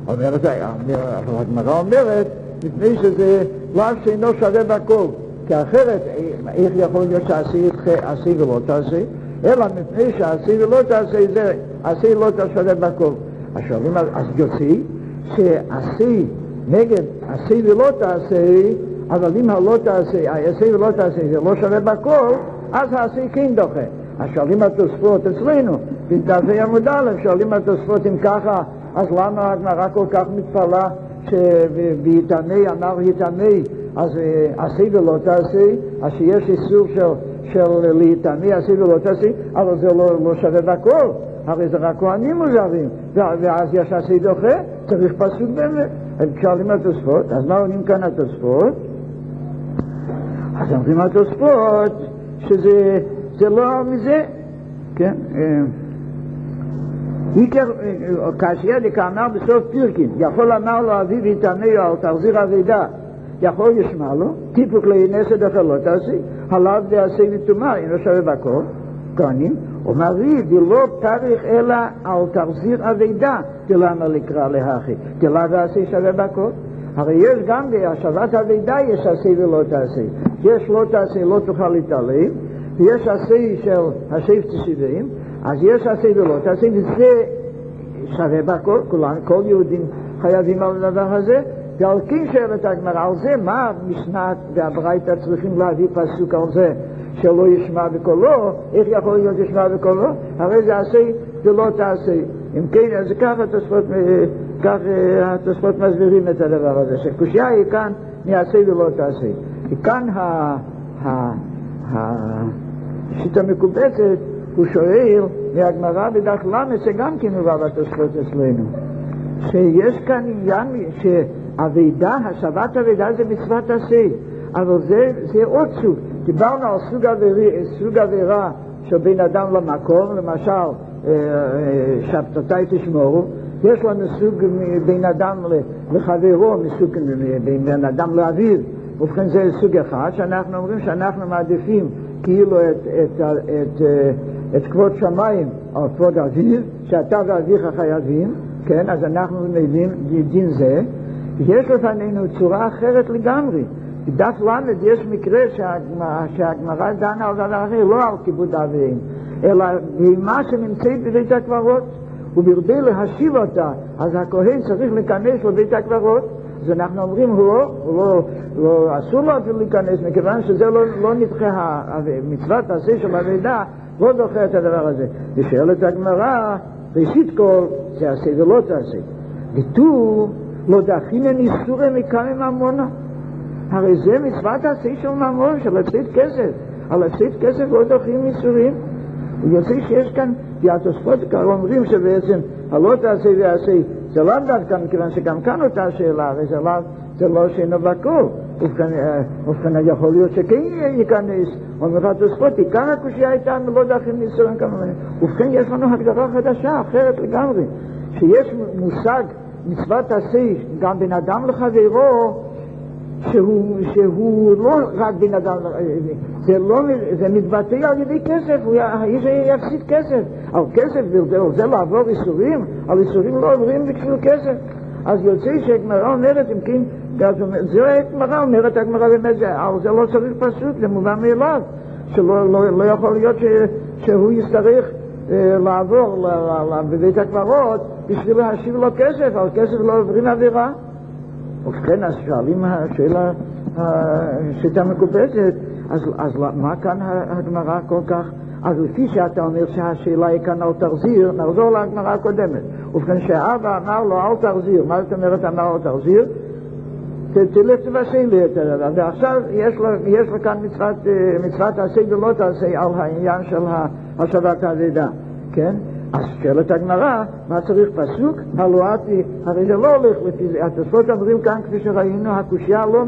הגמרא אומרת, מפני שזה לאו שאינו שווה בכל, כי אחרת איך יכול להיות שעשה ולא תעשה? אלא מפני שעשה ולא תעשה זה עשה לא תשווה בכל. אז יוצא שעשה נגד עשה ולא תעשה, אבל אם הלא תעשה, העשה ולא תעשה זה לא שווה בכל, אז העשה כן דוחה. אז שואלים התוספות אצלנו, בדפי עמוד א', שואלים התוספות אם ככה, אז למה הגמרא כל כך מתפלאה שבהתענה אמר התענה, אז עשה ולא תעשה, אז שיש איסור של להתענה עשה ולא תעשה, אבל זה לא שווה בכל, הרי זה רק כהנים מוזרים, ואז יש עשה דוחה, צריך פסוק באמת. אז שואלים התוספות, אז מה עונים כאן התוספות? אז אומרים התוספות שזה לא מזה, כן? כאשר דקאמר בסוף פירקין, יכול אמר לו אביו יתענהו על תחזיר אבידה, יכול ישמע לו, טיפוק להינסת אחר לא תעשי, הלאו דעשה וטומאה, אינו שווה בכל, כהנים, ומרי דלא תאריך אלא על תחזיר אבידה, דלמה לקרא להכי, דלאו דעשה שווה בכל. הרי יש גם בהשבת אבידה יש עשה ולא תעשה, יש לא תעשה לא תוכל להתעלם, ויש עשה של השבט שבעים, אז יש עשה ולא תעשה, וזה שווה בכל, כל יהודים חייבים על הדבר הזה, ועל כן שואלת הגמרא, על זה מה המשנה והברייתא צריכים להביא פסוק על זה שלא ישמע בקולו, איך יכול להיות ישמע בקולו? הרי זה עשה ולא תעשה. אם כן, אז כך התוספות מסבירים את הדבר הזה, שקושיה היא כאן מעשה ולא תעשה. וכאן השיטה מקובצת, הוא שואל מהגמרא בדף למד, שגם כן הובא בתוספות אצלנו, שיש כאן עניין שהאבידה, השבת אבידה זה מצוות עשה, אבל זה עוד סוג. דיברנו על סוג עבירה של בין אדם למקום, למשל שבתותיי תשמורו, יש לנו סוג בין אדם לחברו, מסוג בין אדם לאביו, ובכן זה סוג אחד, שאנחנו אומרים שאנחנו מעדיפים כאילו את כבוד שמיים על כבוד אביו, שאתה ואביך חייבים, כן, אז אנחנו מבינים דין זה, ויש לפנינו צורה אחרת לגמרי. בדף למד יש מקרה שהגמרא דנה על דבר אחר, לא על כיבוד אביהם, אלא בהמה שנמצאת בבית הקברות, וברדי להשיב אותה, אז הכהן צריך להיכנס לבית הקברות, אז אנחנו אומרים, לא אסור לו אפילו להיכנס, מכיוון שזה לא נדחה, מצוות עשה של אבידה, לא דוחה את הדבר הזה. ושאלת הגמרא, ראשית כל, זה עשה ולא תעשה. ותו, לא דחינן איסורי מכמה ממונה. הרי זה מצוות עשה של ממון, של עשית כסף. על עשית כסף לא דוחים איסורים. ויוצא שיש כאן, כי התוספות כאן אומרים שבעצם הלא תעשה ועשה, זה לא דווקא, מכיוון שגם כאן אותה שאלה, הרי זה לא שאינו בכל. ובכן יכול להיות שכן ייכנס, אומר התוספות, כאן הקושיה הייתה לא דחים איסורים כמובן. ובכן יש לנו הגדרה חדשה, אחרת לגמרי, שיש מושג מצוות עשה גם בין אדם לחברו, שהוא לא רק בן אדם, זה מתבטא על ידי כסף, האיש יפסיד כסף, על כסף זה לעבור איסורים, על איסורים לא עוברים בשביל כסף. אז יוצא שהגמרא אומרת, אם כן, זה הגמרא אומרת, הגמרא באמת, על זה לא צריך פשוט, זה מובן מאליו, שלא יכול להיות שהוא יצטרך לעבור בבית הקברות בשביל להשיב לו כסף, על כסף לא עוברים עבירה. ובכן, אז שואלים השאלה שהייתה מקובצת, אז מה כאן הגמרא כל כך? אז לפי שאתה אומר שהשאלה היא כאן על תחזיר, נחזור להגמרא הקודמת. ובכן, שאבא אמר לו על תחזיר, מה זאת אומרת אמר על תחזיר? תלך תבשל לי את הדבר. ועכשיו יש לו כאן מצוות עשה ולא תעשה על העניין של השבת האבידה, כן? אז שאלת הגמרא, מה צריך פסוק? הלואתי, הרי זה לא הולך לפי זה. התוספות אומרים כאן, כפי שראינו, הקושיה לא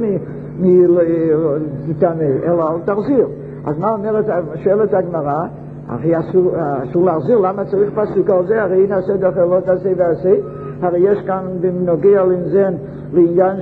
מתענה, אלא על תחזיר. אז מה אומרת, שאלת הגמרא, הרי אסור להחזיר, למה צריך פסוק על זה? הרי נעשה דוחה לא תעשה ועשה. הרי יש כאן בנוגע לעניין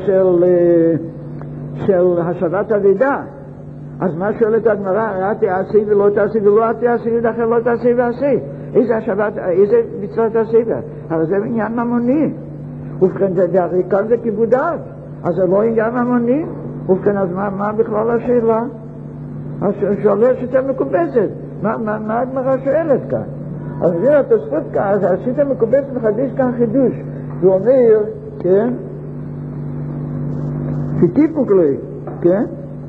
של השבת אבידה. אז מה שואלת הגמרא? תעשי ולא תעשי ולא תעשי ולאחר לא תעשי ועשי. איזה השבת, איזה מצווה תעשי בה? הרי זה עניין ממוני. ובכן, הרי כאן זה כיבוד אב, אז זה לא עניין ממוני. ובכן, אז מה בכלל השאלה? אז שואלת שיטה מקובצת. מה הגמרא שואלת כאן? אז זה התוספות כאן, אז השיטה מקובצת מחדש כאן חידוש. הוא אומר, כן? שטיפוק לי, כן?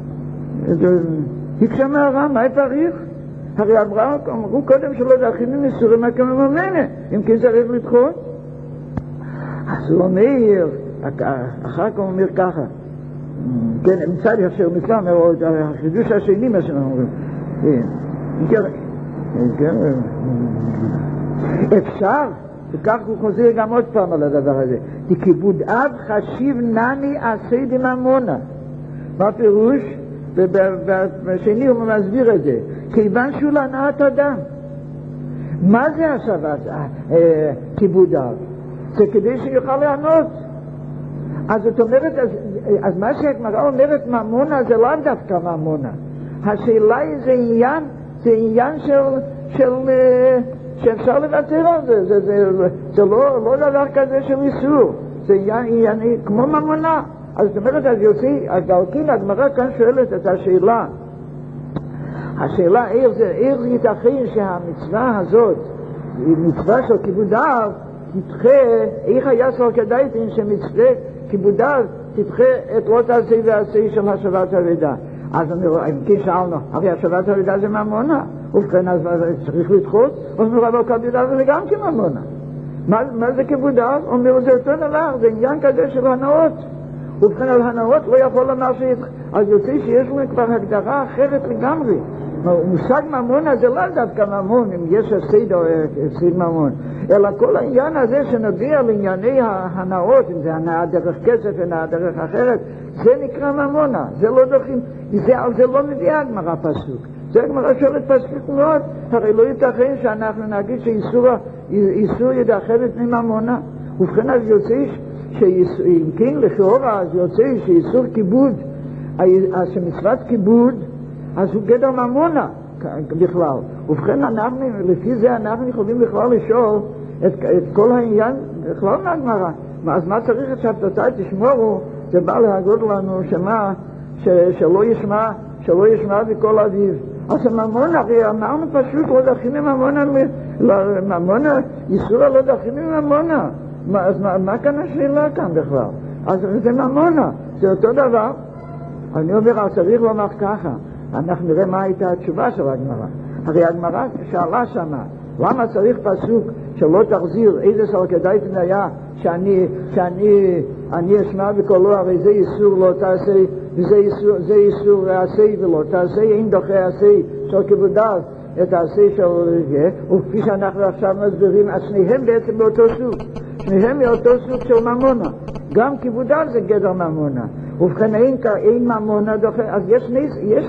הקשה מהר"ם, מה יפריך? הרי אמרו קודם שלא דאכילים איסורים כממונה, אם כן צריך לדחות. אז הוא אומר, אחר כך הוא אומר ככה, כן, מצד אשר מצווה, החידוש השני מה שאנחנו אומרים. אפשר, וכך הוא חוזר גם עוד פעם על הדבר הזה, כיבוד אב חשיב נני עשה דממונה. מה פירוש? ובשני הוא מסביר את זה, כיוון שהוא להנאת אדם. מה זה השבת כיבוד אב? זה כדי שיוכל לענות. אז זאת אומרת, אז מה שהגמרא אומרת ממונה זה לא דווקא ממונה. השאלה היא זה עניין שאפשר לוותר על זה. זה לא דבר כזה של איסור. זה עניין כמו ממונה. אז זאת אומרת, אז דרכין הגמרא כאן שואלת את השאלה. השאלה איך ייתכן שהמצווה הזאת, מצווה של כיבוד אב, תדחה, איך היה סלקדאיתין שמצווה כיבוד אב תדחה את לא תעשי ועשי של השבת אבידה. אז אם כן שאלנו, הרי השבת אבידה זה ממונה, ובכן אז צריך לדחות, אז נראה לו כיבוד אב זה גם כממונה. מה זה כיבוד אב? אומר זה אותו דבר, זה עניין כזה של הנאות. ובכן על הנאות לא יכול לומר אז יוצא שיש לנו כבר הגדרה אחרת לגמרי. מושג ממונה זה לא דווקא ממון, אם יש הפסיד או הפסיד ממון, אלא כל העניין הזה שנוגע לענייני הנאות, אם זה הנאה דרך כסף הנאה דרך אחרת, זה נקרא ממונה. זה לא דוחים, זה לא מביא הגמרא פסוק. זה הגמרא שואלת פסוק מאוד, הרי לא ייתכן שאנחנו נגיד שאיסור ידחה לפני ממונה. ובכן אז יוצא שאם כן לכאורה אז יוצא שאיסור כיבוד, שמצוות כיבוד, אז הוא גדר ממונה בכלל. ובכן אנחנו, לפי זה אנחנו יכולים בכלל לשאול את כל העניין בכלל מהגמרא. אז מה צריך את שבתותיי תשמורו? זה בא להגיד לנו שלא ישמע בכל אביב. אז הממונה, הרי אמרנו פשוט לא דחינו ממונה, איסור לא דחינו ממונה. אז מה כאן השאלה כאן בכלל? אז זה ממונה, זה אותו דבר. אני אומר, צריך לומר ככה, אנחנו נראה מה הייתה התשובה של הגמרא. הרי הגמרא שאלה שמה, למה צריך פסוק שלא תחזיר איזה סלקדאיתין היה שאני אשמע בקולו, הרי זה איסור לא תעשה, וזה איסור עשה ולא תעשה, אין דוחה עשה של כיבוד אב את העשה של זה, וכפי שאנחנו עכשיו מסבירים, אז שניהם בעצם באותו סוג, שניהם מאותו סוג של ממונה. גם כיבוד אב זה גדר ממונה. ובכן אין ממונה דוחה, אז יש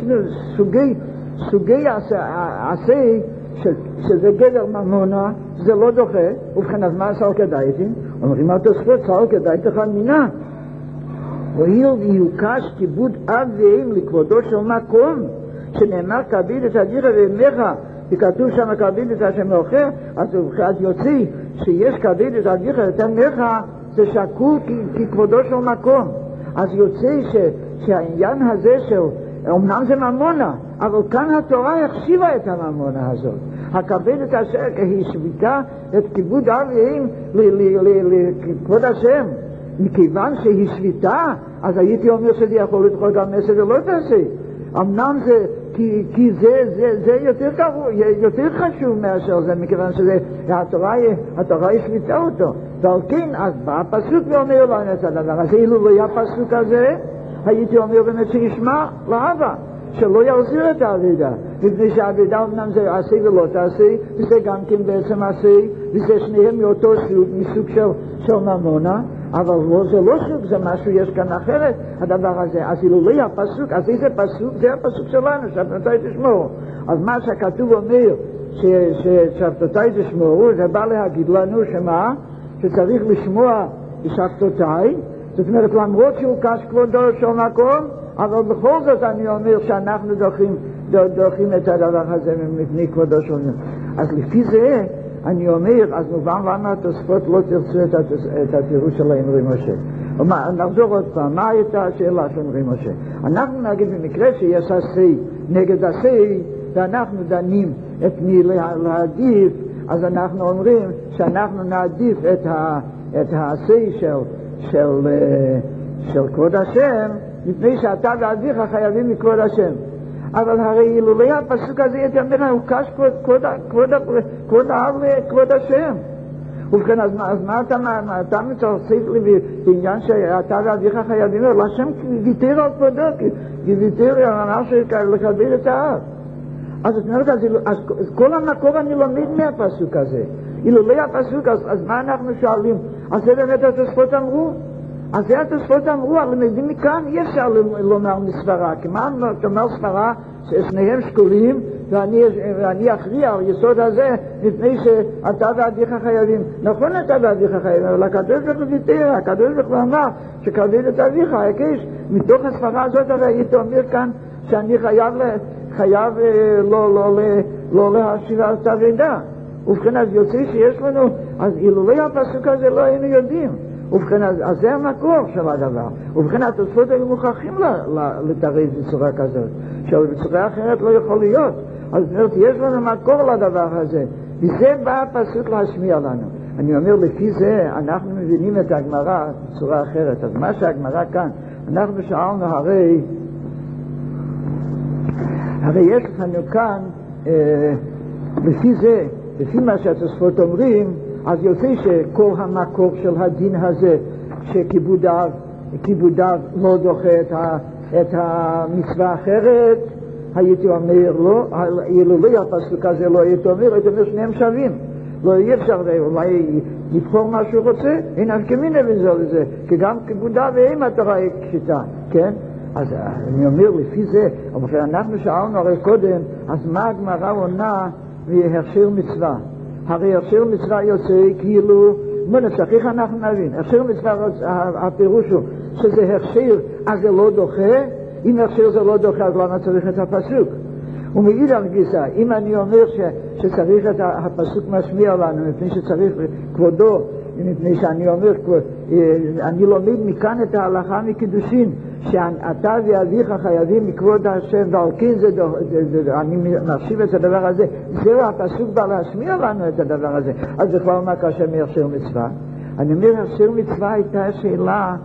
סוגי עשה שזה גדר ממונה, זה לא דוחה. ובכן אז מה סלקדאיתין? אומרים התוספות סלקדאיתין מינה. והיא ויוקש כיבוד אב ואם לכבודו של מקום, שנאמר כביד את אביך ואמך, וכתוב שם כביד את השם אחר, אז יוצא שיש כביד את אביך ואת אמך, זה שקול ככבודו של מקום. אז יוצא שהעניין הזה אמנם זה ממונה, אבל כאן התורה החשיבה את הממונה הזאת. הכבד את השם, היא שביתה את כיבוד אב ואם לכבוד השם. מכיוון שהיא שביתה, אז הייתי אומר שזה יכול לדחות גם מסר ולא תעשה. אמנם זה, כי זה יותר חשוב מאשר זה, מכיוון שזה, התורה היא שביתה אותו. ועל כן, אז בא הפסוק ואומר לו את הדבר. אז אילו לא היה פסוק הזה, הייתי אומר באמת שישמע לאבא, שלא יחזיר את העבידה. לפני שהעבידה אמנם זה עשה ולא תעשה, וזה גם כן בעצם עשה, וזה שניהם מאותו סוג, מסוג של ממונה, אבל לא, זה לא סוג, זה משהו יש כאן אחרת, הדבר הזה. אז אילו לא היה פסוק, אז איזה פסוק? זה הפסוק שלנו, שבתותיי תשמורו. אז מה שהכתוב אומר, שבתותיי תשמורו, זה בא להגיד לנו שמה? שצריך לשמוע בשבתותיי, זאת אומרת למרות שהוא קש כבודו של מקום, אבל בכל זאת אני אומר שאנחנו דוחים את הדבר הזה מפני כבודו של מקום. אז לפי זה אני אומר, אז מובן למה התוספות לא תרצו את התירוץ של אמרי משה. נחזור עוד פעם, מה הייתה השאלה של אמרי משה? אנחנו נגיד במקרה שיש עשי נגד עשי, ואנחנו דנים את מי להעדיף, אז אנחנו אומרים שאנחנו נעדיף את העשי של כבוד השם, מפני שאתה ואביך חייבים מכבוד השם. אבל הרי אילולי הפסוק הזה יותר מראה, הוא קש כבוד האב לכבוד השם. ובכן, אז מה אתה מצטרף לי בעניין שאתה ואביך חייבים? לשם ויתר על כבודו, כי ויתר אמר לקבל את האב. אז זאת אומרת, אז כל המקור אני לומד מהפסוק הזה. אילולי הפסוק, אז מה אנחנו שואלים? אז זה באמת התוספות אמרו. אז זה התוספות אמרו, אבל למדים מכאן אי אפשר לומר מסברה, כי מה אומר סברה ששניהם שקולים ואני אכריע על יסוד הזה מפני שאתה ואביך חייבים. נכון אתה ואביך חייבים, אבל הקדוש ברוך הוא ויתר, הקדוש ברוך הוא אמר שכבד את אביך, הקיש, מתוך הסברה הזאת הרי היית אומר כאן שאני חייב לא להשיב על תבידה. ובכן אז יוצא שיש לנו, אז אילולי הפסוק הזה לא היינו יודעים. ובכן, אז זה המקור של הדבר. ובכן, התוספות היו מוכרחים לתרץ בצורה כזאת, שבצורה אחרת לא יכול להיות. אז יש לנו מקור לדבר הזה. וזה בא הפסוק להשמיע לנו. אני אומר, לפי זה אנחנו מבינים את הגמרא בצורה אחרת. אז מה שהגמרא כאן, אנחנו שאלנו הרי יש לנו כאן, לפי זה, לפי מה שהתוספות אומרים, אז יוצא שכל המקור של הדין הזה שכיבודיו לא דוחה את המצווה האחרת, הייתי אומר לא, אילולי הפסוק הזה לא הייתי אומר שניהם שווים. לא יהיה אפשר, אולי לבחור מה שהוא רוצה, הנה כמיני בזה, כי גם כיבודיו ואין התורה היא קשיטה, כן? אז אני אומר לפי זה, אבל אנחנו שאלנו הרי קודם, אז מה הגמרא עונה מהכשיר מצווה? הרי הכשיר מצווה יוצא כאילו, נפשך, איך אנחנו נבין? הכשיר מצווה, הפירוש הוא שזה הכשיר, אז זה לא דוחה, אם הכשיר זה לא דוחה, אז למה צריך את הפסוק? ומאידך גיסא, אם אני אומר שצריך את הפסוק משמיע לנו, מפני שצריך כבודו, מפני שאני אומר, אני לומד מכאן את ההלכה מקידושין, שאתה ואביך חייבים מכבוד השם, ועל כן אני מחשיב את הדבר הזה, זהו הפסוק בא להשמיע לנו את הדבר הזה. אז זה כבר מה קשה מהכשיר מצווה. אני אומר, הכשיר מצווה הייתה שאלה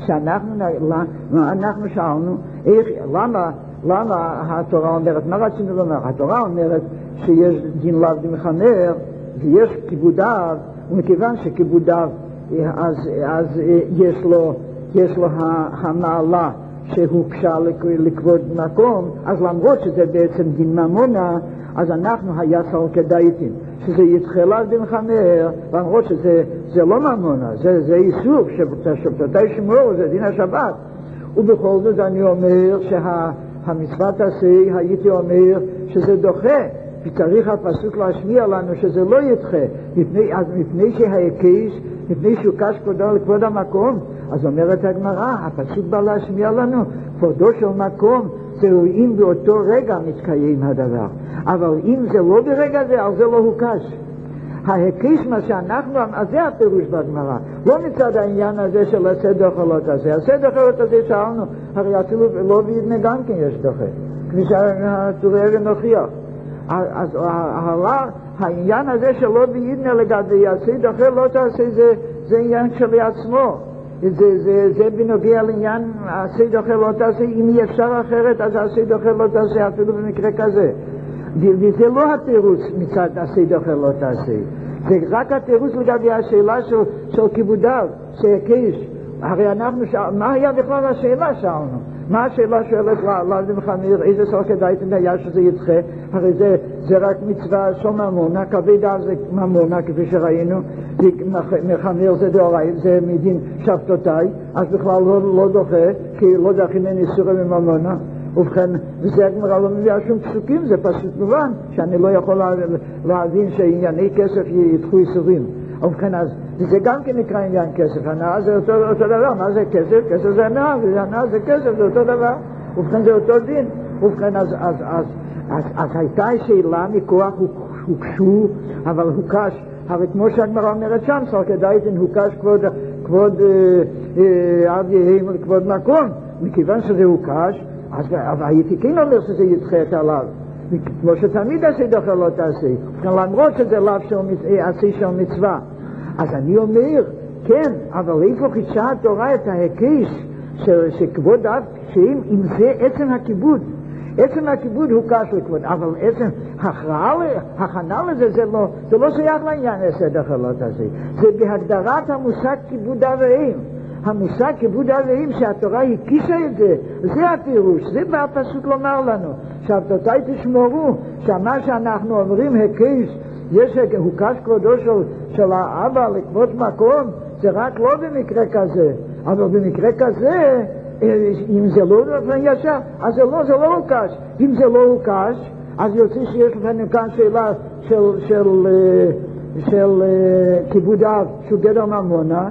שאנחנו שאלנו, למה התורה אומרת, מה רצינו לומר? התורה אומרת שיש דין לאו דמחמר, ויש כיבודיו, ומכיוון שכיבודיו, אז יש לו המעלה שהוקשה לכבוד מקום, אז למרות שזה בעצם דין ממונה, אז אנחנו היה סלקדאיתים, שזה יתחלה דין חמר, למרות שזה לא ממונה, זה איסור, שבתותי שמור, זה דין השבת. ובכל זאת אני אומר שהמצוות עשה, הייתי אומר שזה דוחה, וצריך הפסוק להשמיע לנו שזה לא ידחה, מפני שההיקש, מפני שהוא קש כבודו לכבוד המקום, אז אומרת הגמרא, הפסוק בא להשמיע לנו, כבודו של מקום, זהו אם באותו רגע מתקיים הדבר. אבל אם זה לא ברגע זה, אז זה לא הוקש. ההיקש מה שאנחנו, אז זה הפירוש בגמרא. לא מצד העניין הזה של עשה דוחה לא תעשה. עשה דוחה לא תעשה שאלנו, הרי אפילו לא בידנה גם כן יש דוחה. כפי שהתורה ונוכיח. אז העניין הזה שלא בידנה לגבי עשה דוחה לא תעשה, זה עניין שלי עצמו. זה בנוגע לעניין עשה דוחה לא תעשה, אם אי אפשר אחרת אז עשה דוחה לא תעשה אפילו במקרה כזה. וזה לא התירוץ מצד עשה דוחה לא תעשה, זה רק התירוץ לגבי השאלה של כיבודיו, שהקיש. הרי אנחנו מה היה בכלל השאלה שאלנו? מה השאלה שואלת לאדם חמיר, איזה סלקדאיתן היה שזה ידחה? הרי זה רק מצווה של ממונה, כבד אז זה ממונה כפי שראינו, מחמיר זה מדין שבתותיי, אז בכלל לא דוחה, כי לא דחים אין איסורים מממונה. ובכן, וזה הגמרא לא מביאה שום פסוקים, זה פשוט מובן שאני לא יכול להבין שענייני כסף ידחו איסורים. ובכן, אז זה גם כן נקרא עניין כסף. הנאה זה אותו דבר. מה זה כסף? כסף זה הנאה, והנאה זה כסף, זה אותו דבר. ובכן, זה אותו דין. ובכן, אז הייתה שאלה מכוח הוקשו, אבל הוקש, הרי כמו שהגמרא אומרת שם, סרקדאיתין הוקש כבוד עד יהים לכבוד מקום. מכיוון שזה הוקש, אז הייתי כן אומר שזה ידחת עליו. כמו שתמיד עשי דוחה לא תעשי. למרות שזה לאו עשי של מצווה. אז אני אומר, כן, אבל איפה חידשה התורה את ההקיש שכבוד עד שאם זה עצם הכיבוד. עצם הכיבוד הוא קש לכבוד, אבל עצם הכנה לזה זה לא שייך לעניין עשה דוחה לא תעשי. זה בהגדרת המושג כיבוד אב ואם. המושג כיבוד אב ואם שהתורה הקישה את זה, זה הפירוש, זה בא פשוט לומר לנו. שבתותי תשמורו, שמה שאנחנו אומרים הקיש, יש הוקש כבודו של האבא לכבוד מקום, זה רק לא במקרה כזה, אבל במקרה כזה, אם זה לא ישר, אז זה לא הוקש. אם זה לא הוקש, אז יוצא שיש לנו כאן שאלה של כיבוד אב, שהוא גדר ממונה,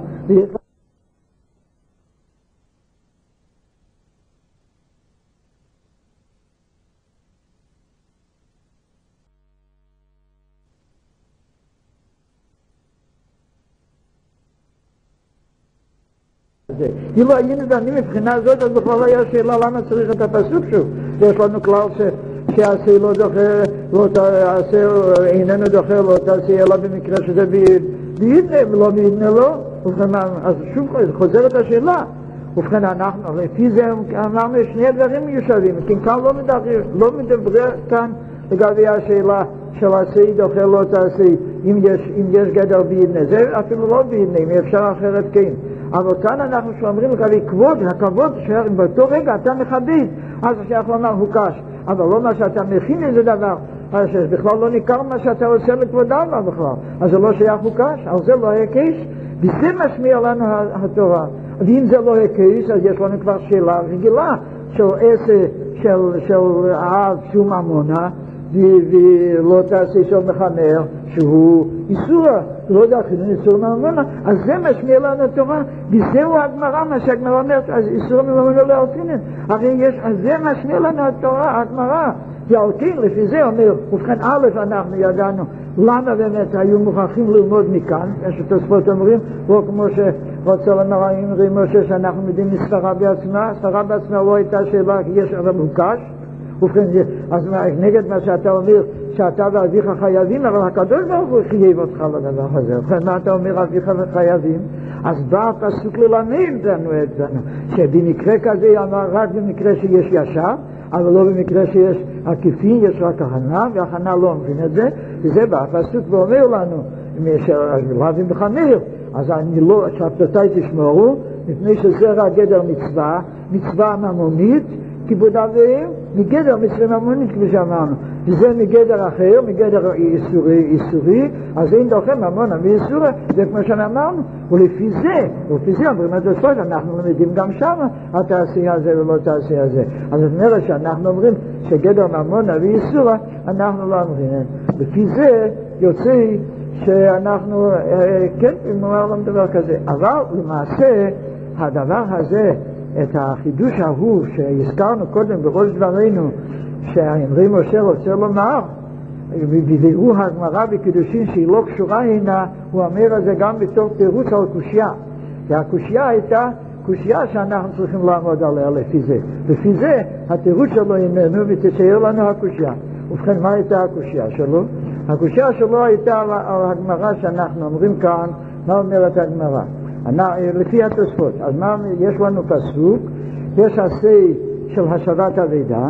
אילו היינו דנים מבחינה זאת, אז בכלל היה שאלה למה צריך את הפסוק שוב. יש לנו כלל שעשה לא דוחה, איננו דוחה לא תעשה, אלא במקרה שזה בידנה, ולא בידנה לא. אז שוב חוזרת השאלה. ובכן אנחנו, לפי זה אמרנו שני דברים מיושבים, כי כאן לא מדבר כאן לגבי השאלה של עשה דוחה לא תעשה, אם יש גדר בידנה. זה אפילו לא בידנה, אם אפשר אחרת כן. אבל כאן אנחנו שאומרים לגבי כבוד, הכבוד שבאותו רגע אתה מכבד, אז שייך לומר הוקש, אבל לא מה שאתה מכין איזה דבר, בכלל לא ניכר מה שאתה עושה לכבוד אבא בכלל, אז זה לא שייך הוקש, על זה לא הקיש, וזה משמיע לנו התורה. ואם זה לא הקיש, אז יש לנו כבר שאלה רגילה של עשה של האב שהוא ממונה, ולא תעשה של מחנר שהוא איסור, לא יודע חילון איסור ממונה, אז זה משמיע לנו התורה, וזהו הגמרא, מה שהגמרא אומרת, אז איסור ממונה לא עושים, הרי אז זה משמיע לנו התורה, הגמרא, ועל כן לפי זה אומר, ובכן א' אנחנו ידענו, למה באמת היו מוכרחים ללמוד מכאן, יש תוספות אומרים, לא כמו שרוצה לומר אומרים משה שאנחנו יודעים מספרה בעצמה, ספרה בעצמה לא הייתה שאלה, כי יש אבל מוקש, ובכן, אז נגד מה שאתה אומר, שאתה ואביך חייבים, אבל הקדוש ברוך הוא חייב אותך לדבר הזה. ובכן, מה אתה אומר אביך וחייבים? אז בא הפסוק ללמד לנו את זה, שבמקרה כזה אמר רק במקרה שיש ישר, אבל לא במקרה שיש עקיפין, יש רק הכנה, והכנה לא מבין את זה, וזה בא הפסוק ואומר לנו, להבין בחמיר, אז אני לא, שבתותי תשמורו, מפני שזה רק גדר מצווה, מצווה ממונית, כיבוד אב ואם, מגדר מצווה ממונית כמו שאמרנו, וזה מגדר אחר, מגדר איסורי, אז אין דוחה ממונה ואיסורי, זה כמו שאמרנו, ולפי זה אומרים את זה סוד, אנחנו לומדים גם שם, התעשייה הזה ולא תעשייה הזה. אז זאת אומרת שאנחנו אומרים שגדר ממונה ואיסורי, אנחנו לא אומרים. לפי זה יוצא שאנחנו, כן, נאמר לנו דבר כזה, אבל למעשה הדבר הזה, את החידוש ההוא שהזכרנו קודם בראש דברינו, שהאמרי משה רוצה לומר, והוא הגמרא בקידושין שהיא לא קשורה הנה, הוא אומר את זה גם בתור פירוץ על קושיה. והקושיה הייתה קושיה שאנחנו צריכים לעמוד עליה לפי זה. לפי זה התירוץ שלו איננו ותצייר לנו הקושיה. ובכן, מה הייתה הקושיה שלו? הקושיה שלו הייתה על הגמרא שאנחנו אומרים כאן, מה אומרת הגמרא? לפי התוספות. אז מה, יש לנו פסוק, יש עשה של השבת אבידה,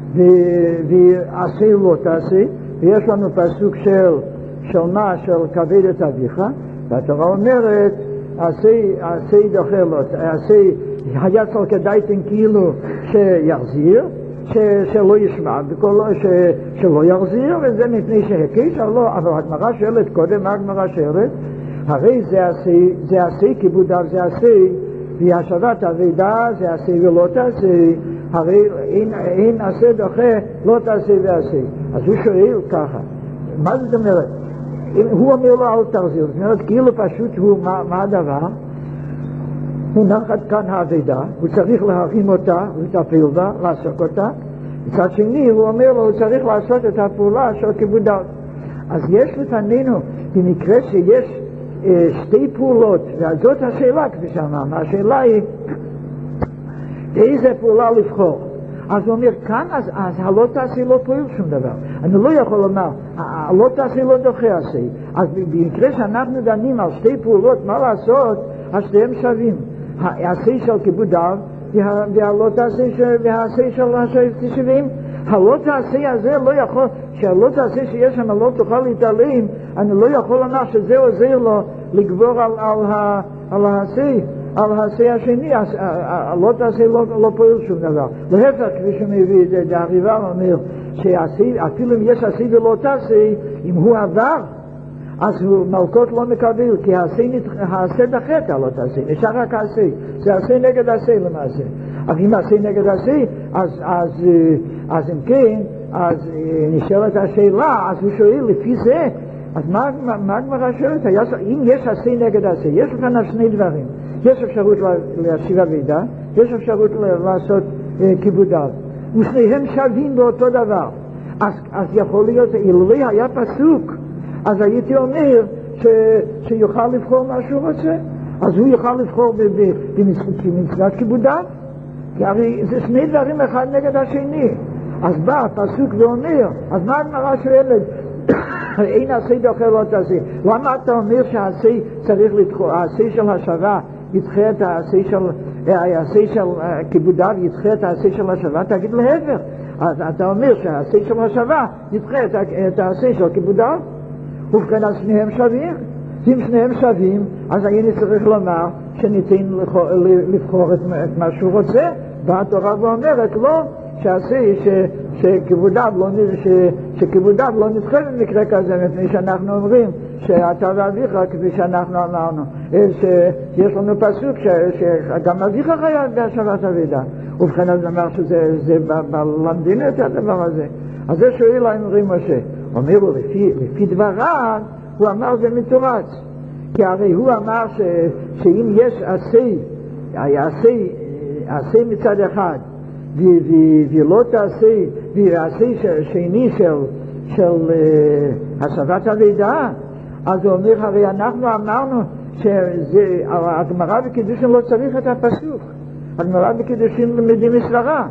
ועשה לא תעשה, ויש לנו פסוק של מה? של כבד את אביך, והתורה אומרת, עשה דוחה לא, היה צריך כדאיתן כאילו שיחזיר, שלא ישמע, שלא יחזיר, וזה מפני שהקיש, אבל הגמרא שואלת קודם, מה הגמרא שואלת? הרי זה עשה כיבוד אב, זה עשה, והשבת אבידה זה עשה ולא תעשה, הרי אין עשה דוחה, לא תעשה ועשה. אז הוא שואל ככה, מה זאת אומרת? הוא אומר לו אל תחזיר, זאת אומרת כאילו פשוט הוא, מה הדבר? הוא נחת כאן העבודה, הוא צריך להרים אותה, לטפל בה, לעסוק אותה. מצד שני הוא אומר לו, הוא צריך לעשות את הפעולה של כיבוד אב. אז יש לפנינו, במקרה שיש שתי פעולות, וזאת השאלה כפי שאמרנו, השאלה היא איזה פעולה לבחור. אז הוא אומר, כאן אז הלא תעשי לא פועל שום דבר. אני לא יכול לומר, הלא תעשי לא דוחה עשי. אז במקרה שאנחנו דנים על שתי פעולות, מה לעשות, אז שתיהם שווים. העשי של כיבוד אב, והלא תעשי והעשי של השווים. הלא תעשי הזה לא יכול, שהלא תעשי שיש שם לא תוכל להתעלם, אני לא יכול לומר שזה עוזר לו לגבור על העשי. על העשי השני, לא תעשי לא פועל שום דבר. להפך, כפי שמביא את הריבה, אומר שאפילו אם יש עשי ולא תעשי, אם הוא עבר, אז מלכות לא מקבל, כי העשה דחה את הלא תעשי, נשאר רק העשי. זה עשי נגד עשי למעשה. אבל אם עשי נגד עשי, אז אם כן, אז נשאלת השאלה, אז הוא שואל לפי זה, אז מה הגמרא שואלת? אם יש עשי נגד עשי, יש לפניו שני דברים. יש אפשרות להשיב אבידה, יש אפשרות לעשות כיבוד אב. ושניהם שווים באותו דבר. אז יכול להיות, אילולא היה פסוק, אז הייתי אומר שיוכל לבחור מה שהוא רוצה. אז הוא יוכל לבחור במצוות כיבוד אב. כי הרי זה שני דברים אחד נגד השני. אז בא הפסוק ואומר, אז מה הגמרא שואלת? אין עשי דוחה לא תעשי. למה אתה אומר שהעשי צריך לדחות, העשי של השווה ידחה את העשי של כיבוד אב, ידחה את העשי של השווה? תגיד להפך. אז אתה אומר שהעשי של השווה ידחה את העשי של כיבוד אב. ובכן אז שניהם שווים. אם שניהם שווים, אז אני צריך לומר שניתן לבחור את מה שהוא רוצה. והתורה ואומרת לא, שעשי שכיבוד אב לא נדחה במקרה כזה, מפני שאנחנו אומרים שאתה ואביך, כפי שאנחנו אמרנו, שיש לנו פסוק שגם אביך חייב בהשבת אבידה. ובכן אז אמר שזה למדינה את הדבר הזה. אז זה שואל האמרי משה. אומר לו, לפי דבריו, הוא אמר זה מתורץ. כי הרי הוא אמר שאם יש עשי מצד אחד, ולא תעשי, ועשי שני של השבת אבידה, אז הוא אומר, הרי אנחנו אמרנו שהגמרא בקידושין לא צריך את הפסוק. הגמרא בקידושין למדים מסברה,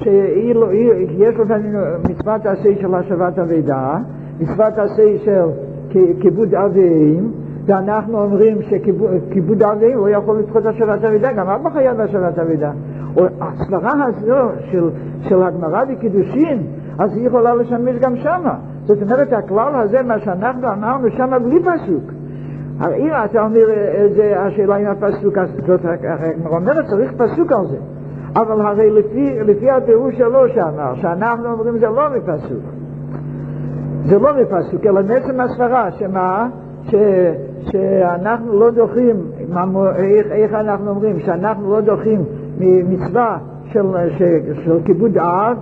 שיש לפנינו מצוות עשי של השבת אבידה, מצוות עשי של כיבוד אב ואם, ואנחנו אומרים שכיבוד אב ואם לא יכול לדחות השבת אבידה, גם אבא חייב בהשבת אבידה. הסברה הזו של הגמרא בקידושין, אז היא יכולה לשמש גם שמה. זאת אומרת, הכלל הזה, מה שאנחנו אמרנו שמה בלי פסוק. אם אתה אומר, זה השאלה עם הפסוק, זאת הגמרא אומרת, צריך פסוק על זה. אבל הרי לפי הפירוש שלו שאמר, שאנחנו אומרים זה לא מפסוק. זה לא מפסוק, אלא מעצם הסברה, שמה? שאנחנו לא דוחים, איך אנחנו אומרים? שאנחנו לא דוחים מצווה של כיבוד אב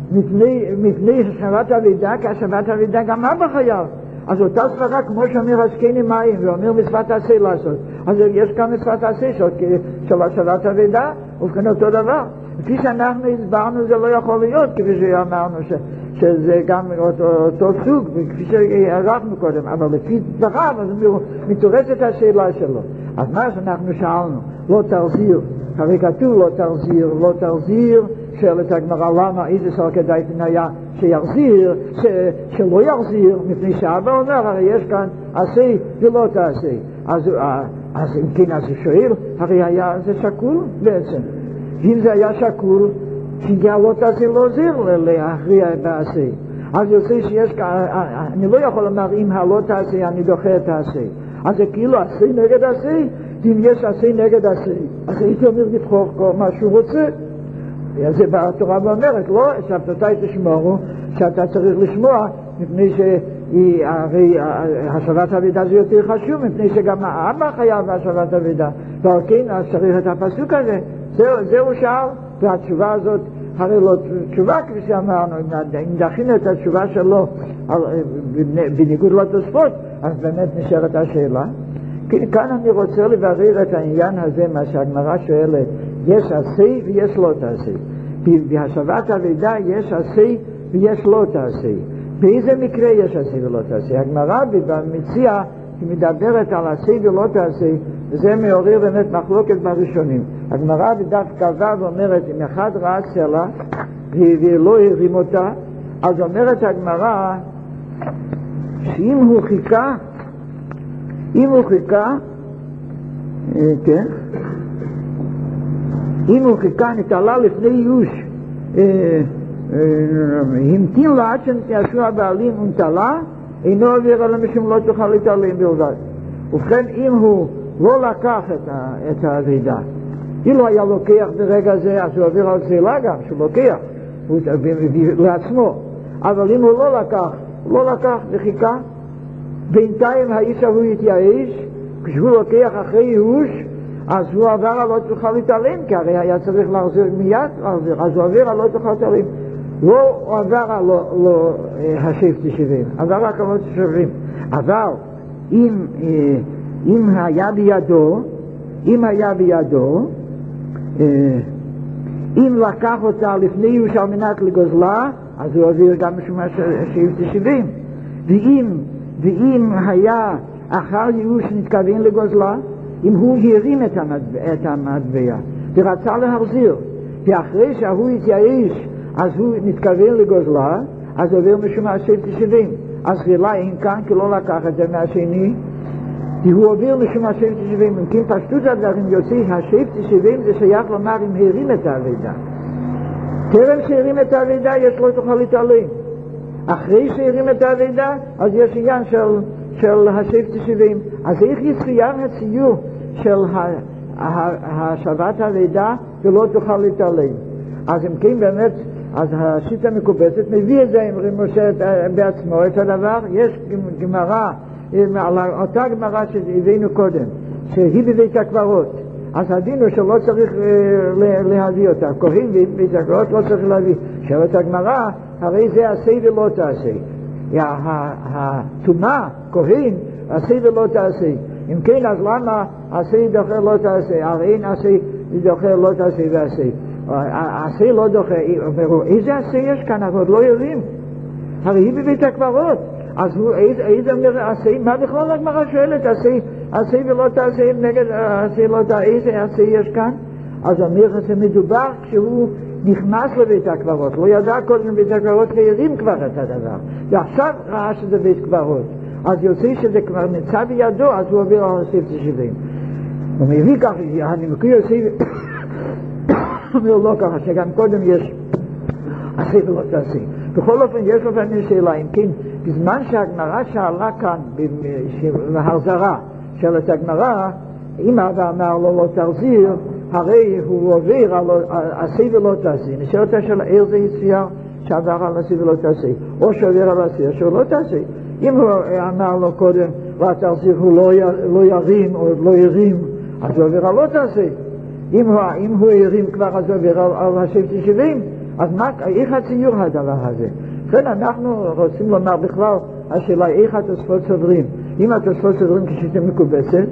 מפני שבת אבידה, כי השבת אבידה גם אבא חייב. אז אותה סברה כמו שאומר השקני מים ואומר מצוות עשה לעשות, אז יש כאן מצוות עשה של השבת אבידה, ובכן אותו דבר. כפי שאנחנו הסברנו זה לא יכול להיות, כפי שאמרנו שזה גם אותו סוג, כפי שערכנו קודם, אבל לפי דבריו אז מתורץ את השאלה שלו. אז מה שאנחנו שאלנו, לא תחזיר, הרי כתוב לא תחזיר, שואלת הגמרא למה איזה שר כדאי היה שיחזיר, שלא יחזיר, מפני שאבא אומר, הרי יש כאן עשי ולא תעשי. אז אם כן, אז הוא שואל, הרי היה זה שקול בעצם. אם זה היה שקול, שהגיע לא תעשי לא עוזר להכריע בעשי. אז יוצא שיש כאן, אני לא יכול לומר אם הלא תעשי, אני דוחה את העשי. אז זה כאילו עשי נגד עשי, אם יש עשי נגד עשי, אז הייתי אומר לבחור כל מה שהוא רוצה. זה בתורה ואומרת, לא, שבתותי תשמורו, שאתה צריך לשמוע, מפני שהרי השבת אבידה זה יותר חשוב, מפני שגם האבא חייב בהשבת אבידה. ועל כן, אז צריך את הפסוק הזה. זהו שאל, והתשובה הזאת, הרי לא תשובה כפי שאמרנו, אם דחינו את התשובה שלו בניגוד לתוספות, אז באמת נשארת השאלה. כאן אני רוצה לברר את העניין הזה, מה שהגמרא שואלת, יש עשי ויש לא תעשי. בהשבת אבידה יש עשי ויש לא תעשי. באיזה מקרה יש עשי ולא תעשי? הגמרא במציאה היא מדברת על עשי ולא תעשי, וזה מעורר באמת מחלוקת בראשונים. הגמרא בדף כ"ו אומרת, אם אחד ראה סלע ולא הרים אותה, אז אומרת הגמרא שאם הוא חיכה, כן, אם הוא חיכה נתעלה לפני ייאוש, המתין לה עד שנתיישו הבעלים ונתעלה, אינו עובר עליו משום לא תוכל להתעלם בלבד. ובכן, אם הוא לא לקח את האבידה, אילו היה לוקח ברגע זה, אז הוא עובר על סלע גם, שהוא לוקח לעצמו. אבל אם הוא לא לקח וחיכה, בינתיים האיש ההוא התייאש, כשהוא לוקח אחרי ייאוש, אז הוא עבר על לא תוכל להתעלם, כי הרי היה צריך להחזיר מיד, אז הוא עבר על לא תוכל להתעלם. לא עבר על לא השבטי שבעים, עבר רק על לא שבעים. אבל אם היה בידו, אם לקח אותה לפני ייאוש על מנת לגוזלה, אז הוא עבר גם משום השבטי שבעים. ואם היה אחר ייאוש נתכוון לגוזלה, אם הוא הרים את המטבע ורצה להחזיר, ואחרי שהוא התייאש אז הוא נתכוון לגוזלה, אז עובר משום השבטי שבעים. אז חילה אין כאן כי לא לקח את זה מהשני, כי הוא עובר משום השבטי שבעים. אם כן פשטות הדברים יוצא, השבטי שבעים זה שייך לומר אם הרים את האבידה. טרם שהרים את האבידה יש לא תוכל להתעלם. אחרי שהרים את האבידה אז יש עניין של השבטי שבעים. אז איך יצוין הציור של השבת האבידה ולא תוכל להתעלם? אז אם כן באמת, אז השיטה המקובצת מביא את זה עם משה בעצמו את הדבר. יש גמרא, אותה גמרא שהבאנו קודם, שהיא בבית הקברות, אז הדינו שלא צריך להביא אותה, כהן בבית הקברות לא צריך להביא. שאלת הגמרא, הרי זה עשה ולא תעשה. התומה, כהן, עשה ולא תעשה. אם כן, אז למה עשה דוחה לא תעשה? הרי אין עשה דוחה לא תעשה ועשה. עשה לא דוחה, איזה עשה יש כאן? אבל לא יודעים. הרי היא בבית הקברות. אז איזה אומר עשה? מה בכלל הגמרא שואלת? עשה ולא תעשה נגד עשה לא תעשה. איזה עשה יש כאן? אז אומר זה מדובר כשהוא נכנס לבית הקברות. לא ידע קודם בית הקברות והרים כבר את הדבר. ועכשיו ראה שזה בית קברות. אז יוצא שזה כבר נמצא בידו, אז הוא עובר על השבטי שבעים. הוא מביא כך, אני מכיר יוצא, אומר לא ככה, שגם קודם יש עשה ולא תעשה. בכל אופן, יש לפני שאלה, אם כן, בזמן שהגמרא שאלה כאן, בהחזרה של את הגמרא, אם אבא אמר לו לא תחזיר, הרי הוא עובר על עשה ולא תעשה. נשאלת השאלה, איזה יציאה שעבר על עשה ולא תעשה, או שעובר על עשה, שהוא לא תעשה. אם הוא אמר לו קודם, לא תחזיר, הוא לא ירים או לא ירים, אז הוא עובר על לא תעשה. אם הוא ירים כבר, אז הוא עובר על השבטי שבעים. אז איך הציור הדבר הזה? לכן אנחנו רוצים לומר בכלל, השאלה איך התוספות סוברים. אם התוספות סוברים כשיטה מקובצת,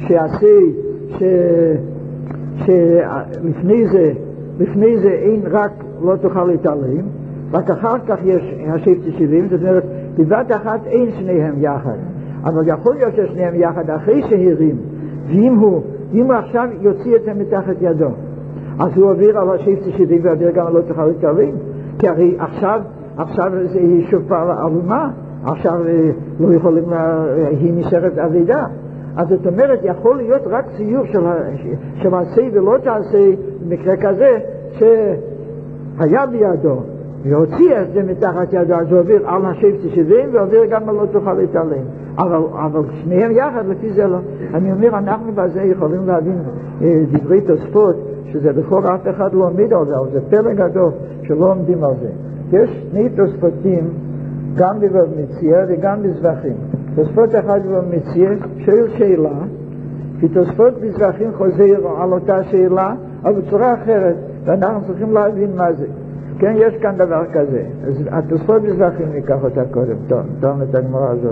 לפני זה אין רק לא תוכל להתעלם, רק אחר כך יש השבטי שבעים, זאת אומרת, בבת אחת אין שניהם יחד. אבל יכול להיות ששניהם יחד אחרי שהרים, ואם הוא עכשיו יוציא את זה מתחת ידו, אז הוא עובר על השבטי שבעים ועובר גם לא תוכל להתעלם, כי הרי עכשיו זה שוב פעם עלומה, עכשיו לא יכולים, היא נשארת אבידה. אז זאת אומרת, יכול להיות רק ציור של עשה ולא תעשה, במקרה כזה, שהיה בידו, והוציא את זה מתחת ידו, אז הוא עובר על השבטי שבעים, ועובר גם על לא תוכל להתעלם. אבל שניהם יחד, לפי זה לא. אני אומר, אנחנו בזה יכולים להבין דברי תוספות, שזה בכל אף אחד לא עומד על זה, אבל זה פלא גדול שלא עומדים על זה. יש שני תוספותים, גם בבבא מציעא וגם בזבחים. תוספות אחד בבבא מציעא שואל שאלה, כי תוספות בזבחים חוזר על אותה שאלה, אבל בצורה אחרת, ואנחנו צריכים להבין מה זה. כן, יש כאן דבר כזה. אז התוספות מזרחים ניקח אותה קודם, טוב את הגמרא הזאת.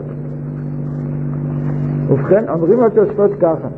ובכן, אומרים התוספות ככה.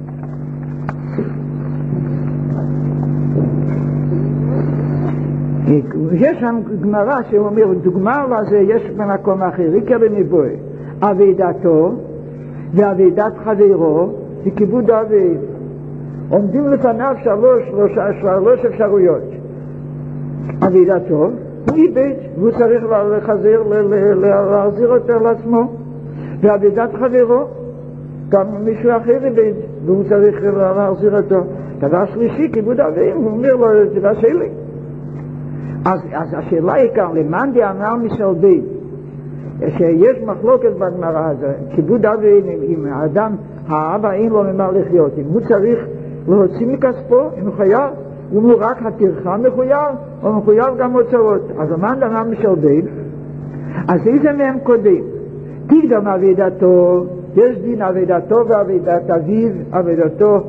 יש שם גמרא שאומר, דוגמה לזה יש במקום אחר, עיקר מבוי, עבודתו ועבודת חברו זה כיבוד אביו. עומדים לפניו שלוש אפשרויות. עבודתו, הוא איבד, והוא צריך להחזיר אותו לעצמו, ועבודת חברו, גם מישהו אחר איבד, והוא צריך להחזיר אותו. דבר שלישי, כיבוד אביו, הוא אומר לו, זה דבר שלי. אז השאלה היא כאן, למאן דאמר משלבי, שיש מחלוקת בגמרא הזה, כיבוד אביו, אם האדם, האבא אין לו ממה לחיות, אם הוא צריך להוציא מכספו, אם הוא חייב, אם הוא רק הטרחה מחויב, או מחויב גם הוצאות. אז למאן דאמר משלבי, אז איזה מהם קודם? תקדם עבודתו, יש דין עבודתו ועבודת אביו, עבודתו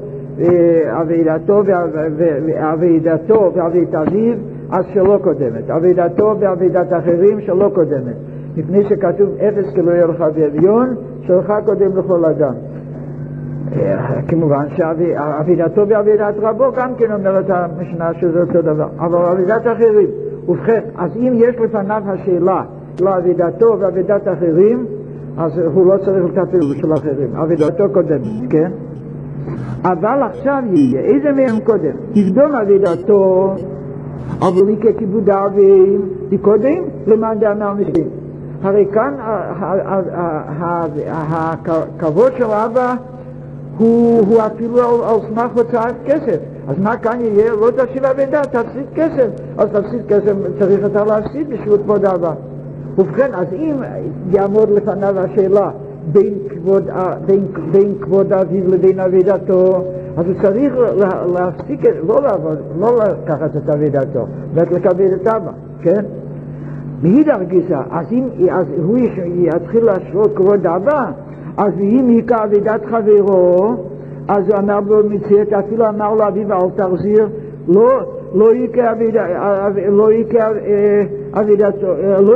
ועבודת אביו, אז שלא קודמת. עבודתו ועבודת אחרים שלא קודמת. מפני שכתוב אפס כי לא יהיה לך באביון, שלך קודם לכל אדם. כמובן שעבודתו ועבודת רבו גם כן אומרת המשנה שזה אותו דבר. אבל עבודת אחרים. ובכן, אז אם יש לפניו השאלה לעבודתו ועבודת אחרים, אז הוא לא צריך לטפל של אחרים. עבודתו קודמת, כן? אבל עכשיו יהיה, איזה מהם קודם? תקדום עבודתו, אבל היא ככיבוד אביו, היא קודם למאן דאמר משלבי. הרי כאן הכבוד של אבא הוא אפילו על סמך הוצאת כסף. אז מה כאן יהיה? לא תשיב עבודה, תפסיד כסף. אז תפסיד כסף צריך אתה להפסיד בשביל כבוד אבא. ובכן, אז אם יעמוד לפניו השאלה בין כבוד אביו לבין עבודתו, אז הוא צריך להפסיק, לא לעבוד, לא לקחת את עבודתו, רק לקבל את אבא, כן? מאידך גיסא, אז הוא יתחיל להשוות כבוד אבא, אז אם יקע עבודת חברו, אז הוא אמר בו מציאת, אפילו אמר לו אביו אל תחזיר, לא יקע עבודתו,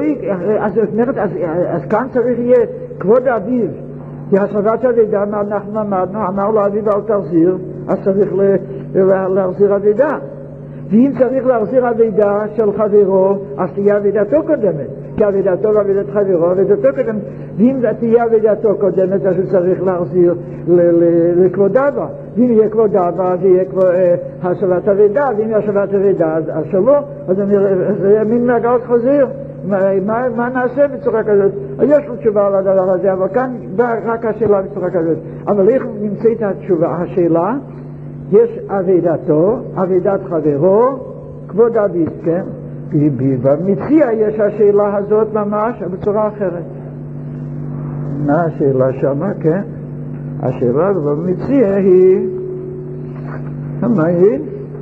אז כאן צריך יהיה כבוד אביו, כי השבת עבודה, מה אנחנו למדנו, אמר לו אביו אל תחזיר, אז צריך להחזיר עבודה. ואם צריך להחזיר עבודה של חברו, אז תהיה עבודתו קודמת, כי עבודתו ועבודת חברו, עבודתו קודמת. ואם תהיה עבודתו קודמת, אז הוא צריך להחזיר לכבוד אבא. ואם יהיה כבוד אבא, אז יהיה השבת עבודה, ואם יהיה השבת עבודה, אז שלא, אז זה יהיה מין מעגל חוזר. מה נעשה בצורה כזאת? יש לו תשובה על הדבר הזה, אבל כאן באה רק השאלה בצורה כזאת. אבל איך נמצאת התשובה? השאלה, יש עבודתו, עבודת חברו, כבוד אביו, כן? במציע יש השאלה הזאת ממש בצורה אחרת. מה השאלה שמה, כן? השאלה במציע היא, מה היא?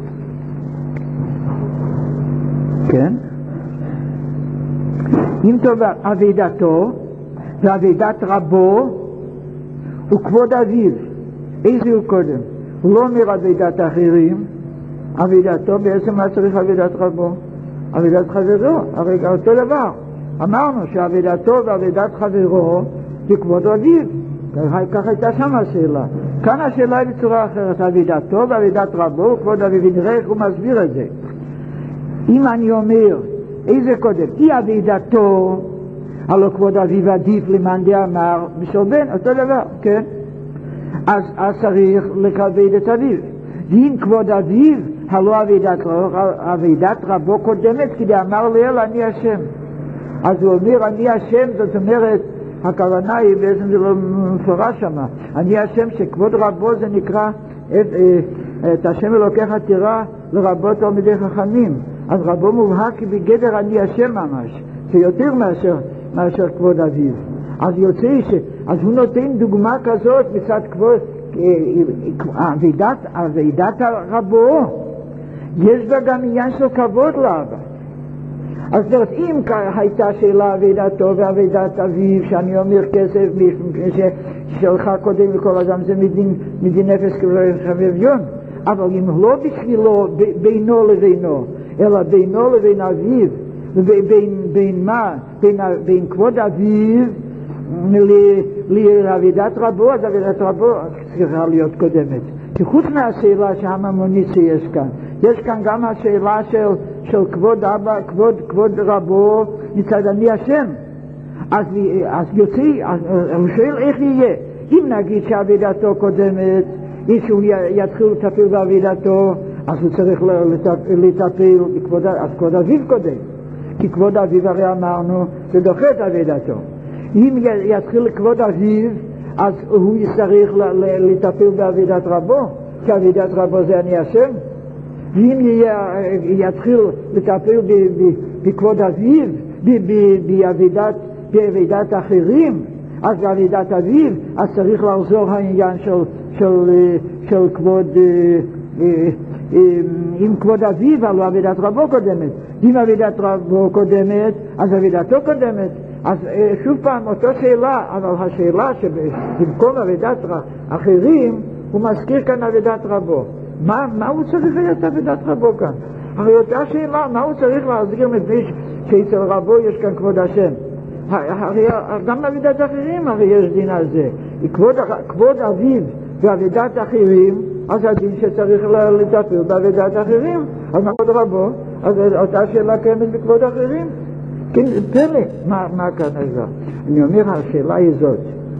כן? אם טוב עבודתו ועבודת רבו וכבוד אביו, איזה הוא קודם? הוא לא אומר עבודת אחרים, עבודתו בעצם מה צריך עבודת רבו? עבודת חברו, הרי אותו דבר. אמרנו שעבודתו ועבודת חברו זה כבוד אביו, ככה הייתה שם השאלה. כאן השאלה היא בצורה אחרת, עבודתו ועבודת רבו וכבוד אביו, ונראה איך הוא מסביר את זה. אם אני אומר איזה קודם? אי עבודתו, הלא כבוד אביו עדיף למאן דאמר משל בן, אותו דבר, כן? אז צריך לכבד את אביו. ואם כבוד אביו, הלא עבודת רבו קודמת, כי דאמר לאל אני השם. אז הוא אומר אני השם, זאת אומרת, הכוונה היא, בעצם זה לא מפורש שמה, אני השם שכבוד רבו זה נקרא, את השם אלוקיך תירא לרבות תלמידי חכמים. אז רבו מובהק כי בגדר אני השם ממש, זה יותר מאשר כבוד אביו. אז יוצא אז הוא נותן דוגמה כזאת מצד כבוד, עבודת רבו, יש בה גם עניין של כבוד לאבא. אז זאת אומרת, אם הייתה שאלה עבודתו ועבודת אביו, שאני אומר כסף שלך קודם לכל אדם, זה מדין נפש כאילו חביביון, אבל אם לא בשבילו בינו לבינו, אלא בינו לבין אביו, בין מה? בין כבוד אביו לעבודת רבו, אז עבודת רבו צריכה להיות קודמת. כי חוץ מהשאלה הממונית שיש כאן, יש כאן גם השאלה של כבוד אבא, כבוד רבו מצד אני השם. אז יוצא, הוא שואל איך יהיה. אם נגיד שעבודתו קודמת, שהוא יתחיל לטפל בעבודתו, אז הוא צריך לטפל כבוד אביו קודם. כי כבוד אביו הרי אמרנו, זה דוחה את עבודתו. אם יתחיל כבוד אביו, אז הוא יצטרך לטפל בעבודת רבו, כי עבודת רבו זה אני השם. ואם יתחיל לטפל בכבוד אביו, בעבודת אחרים, אז בעבודת אביו, אז צריך לחזור העניין של כבוד, עם כבוד אביו, על עבודת רבו קודמת. אם עבודת רבו קודמת, אז עבודתו קודמת. אז שוב פעם, אותו שאלה, אבל השאלה שבמקום עבודת אחרים, הוא מזכיר כאן עבודת רבו. מה הוא צריך להיות עבודת רבו כאן? הרי אותה שאלה, מה הוא צריך להסגיר מפני שאצל רבו יש כאן כבוד השם? הרי גם עבודת אחרים הרי יש דין על זה. כבוד אביו ועבודת אחרים, אז הדין שצריך לטפל בעבודת אחרים. אז מה כבוד רבו? אז אותה שאלה קיימת בכבוד אחרים. כן, פלא, מה כאן הזה? אני אומר, השאלה היא זאת.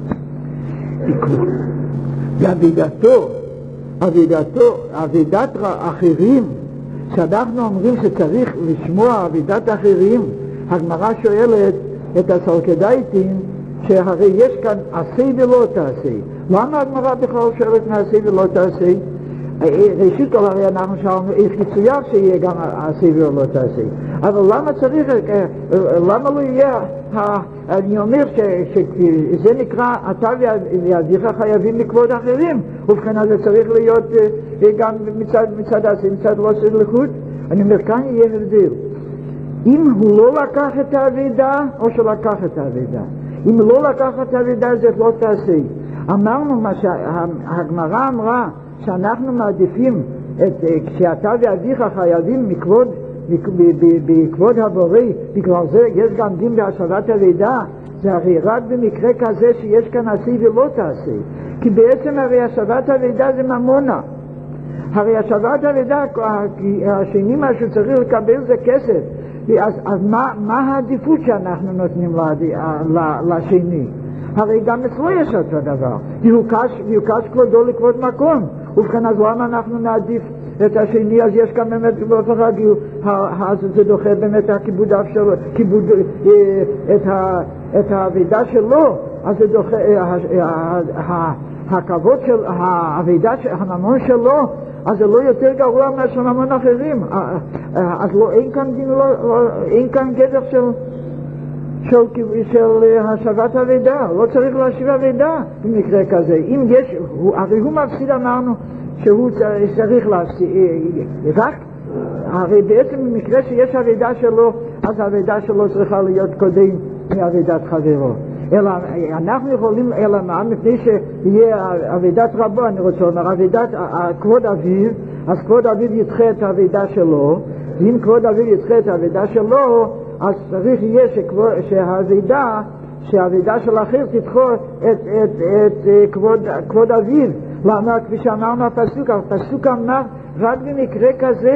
עבודת אחרים, שאנחנו אומרים שצריך לשמוע עבודת אחרים, הגמרא שואלת את הסלקדייטים, שהרי יש כאן עשה ולא תעשה. למה הגמרא בכלל שואלת מעשה ולא תעשה? ראשית כל הרי אנחנו שאלנו איך יצויר שיהיה גם עשה ולא תעשה. אבל למה צריך, למה לא יהיה, אני אומר שזה נקרא, אתה ואביך חייבים לכבוד אחרים, ובכן אז זה צריך להיות גם מצד עשה, מצד לא עשה לחוד. אני אומר, כאן יהיה הבדל. אם הוא לא לקח את העבודה, או שלקח את העבודה. אם לא לקח את העבודה, זה לא תעשה. אמרנו מה שהגמרא אמרה, שאנחנו מעדיפים, כשאתה ואביך חייבים בכבוד הבורא, בגלל זה יש גם דין בהשבת העבודה, זה הרי רק במקרה כזה שיש כאן עשה ולא תעשה. כי בעצם הרי השבת העבודה זה ממונה. הרי השבת העבודה, השני מה שצריך לקבל זה כסף. אז מה העדיפות שאנחנו נותנים לשני? הרי גם אצלו יש אותו דבר. יוקש כבודו לכבוד מקום. ובכן אז למה אנחנו נעדיף את השני? אז יש כאן באמת באופן רגיל, אז זה דוחה באמת את העבודה שלו, אז זה דוחה הכבוד של העבודה, הממון שלו, אז זה לא יותר גרוע מאשר ממון אחרים. אז לא, אין כאן גדר של השבת עבודה, לא צריך להשיב עבודה במקרה כזה. אם יש, הרי הוא מפסיד, אמרנו שהוא צריך להפסיד, רק הרי בעצם במקרה שיש עבודה שלו, אז העבודה שלו צריכה להיות קודם מעבודת חברו. אלא אנחנו יכולים, אלא מה, מפני שיהיה עבודת רבו, אני רוצה לומר, עבודת כבוד אביו, אז כבוד אביו ידחה את העבודה שלו, ואם כבוד אביו ידחה את העבודה שלו, אז צריך יהיה שהעבודה של אחר תדחה את כבוד אביו. למה? כפי שאמרנו הפסוק אמר רק במקרה כזה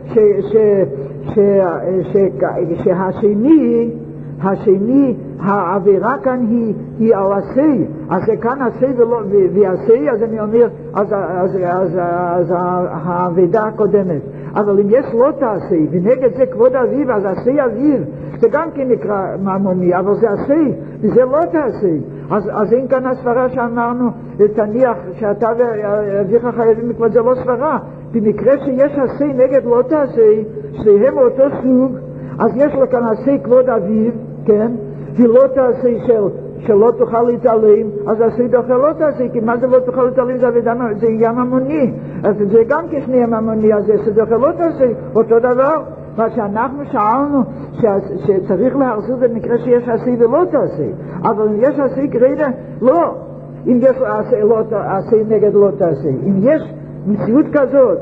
שהשני, העבירה כאן היא על עשה, אז זה כאן עשה ועשה, אז אני אומר, אז העבודה הקודמת. אבל אם יש לא תעשה, ונגד זה כבוד אביו, אז עשה אביו, זה גם כן נקרא ממוני, אבל זה עשה, וזה לא תעשה. אז אין כאן הסברה שאמרנו, תניח שאתה ואביך חייבים מכבוד, זה לא סברה. במקרה שיש עשה נגד לא תעשה, שהם אותו סוג, אז יש לו כאן עשה כבוד אביו, כן? ולא תעשה שלא תוכל להתעלם, אז עשה דוחה לא תעשה, כי מה זה לא תוכל להתעלם? זה יהיה ממוני. אז זה גם כשנהיה ממוני, אז זה דוחה לא תעשה, אותו דבר. מה שאנחנו שאלנו, שצריך להחזיר במקרה שיש עשה ולא תעשה. אבל אם יש עשה גרידה, לא. אם יש עשה נגד לא תעשה. אם יש מציאות כזאת,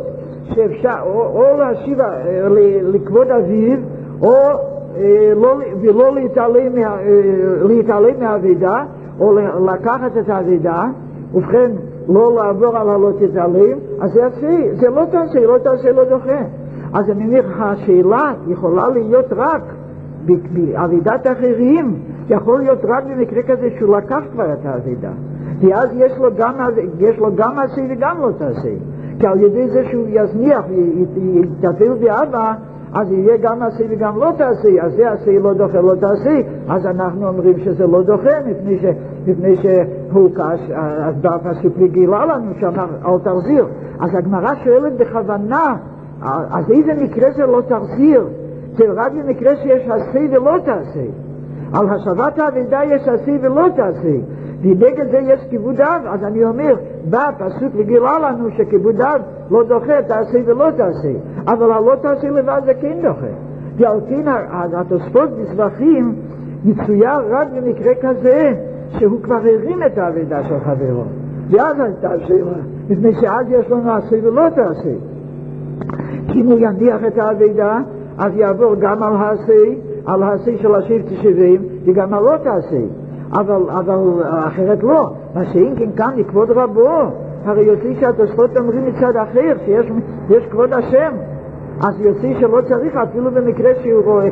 שאפשר או להשיב לכבוד אביו, או ולא להתעלם מהאבידה, או לקחת את האבידה, ובכן לא לעבור על הלא תתעלם, אז זה לא תעשה, לא דוחה. אז אני אומר, השאלה יכולה להיות רק באבידת אחרים, יכול להיות רק במקרה כזה שהוא לקח כבר את האבידה, כי אז יש לו גם עשה וגם לא תעשה, כי על ידי זה שהוא יזניח ויתטפל באבא, אז יהיה גם עשה וגם לא תעשה, אז זה עשה לא דוחה לא תעשה, אז אנחנו אומרים שזה לא דוחה, מפני שהוא קש, אז בפסוק גילה לנו שאמר אל תחזיר. אז הגמרא שואלת בכוונה, אז איזה מקרה זה לא תחזיר? זה רק במקרה שיש עשה ולא תעשה. על השבת האבידה יש עשה ולא תעשה, ונגד זה יש כיבוד אב. אז אני אומר, בפסוק וגילה לנו שכיבוד אב לא דוחה, תעשה ולא תעשה, אבל הלא תעשה לבד זה כן דוחה. כי על כן התוספות בסבכים יצויר רק במקרה כזה שהוא כבר הרים את האבידה של חברו, ואז הייתה השאלה, מפני שאז יש לנו עשה ולא תעשה. כי אם הוא יניח את האבידה, אז יעבור גם על העשה של השבט שבעים, וגם על לא תעשה. אבל אחרת לא. מה שאם כן כאן לכבוד רבו, הרי יוצא שהתוספות אומרים מצד אחר, שיש כבוד השם. אז יוצא שלא צריך, אפילו במקרה שהוא רואה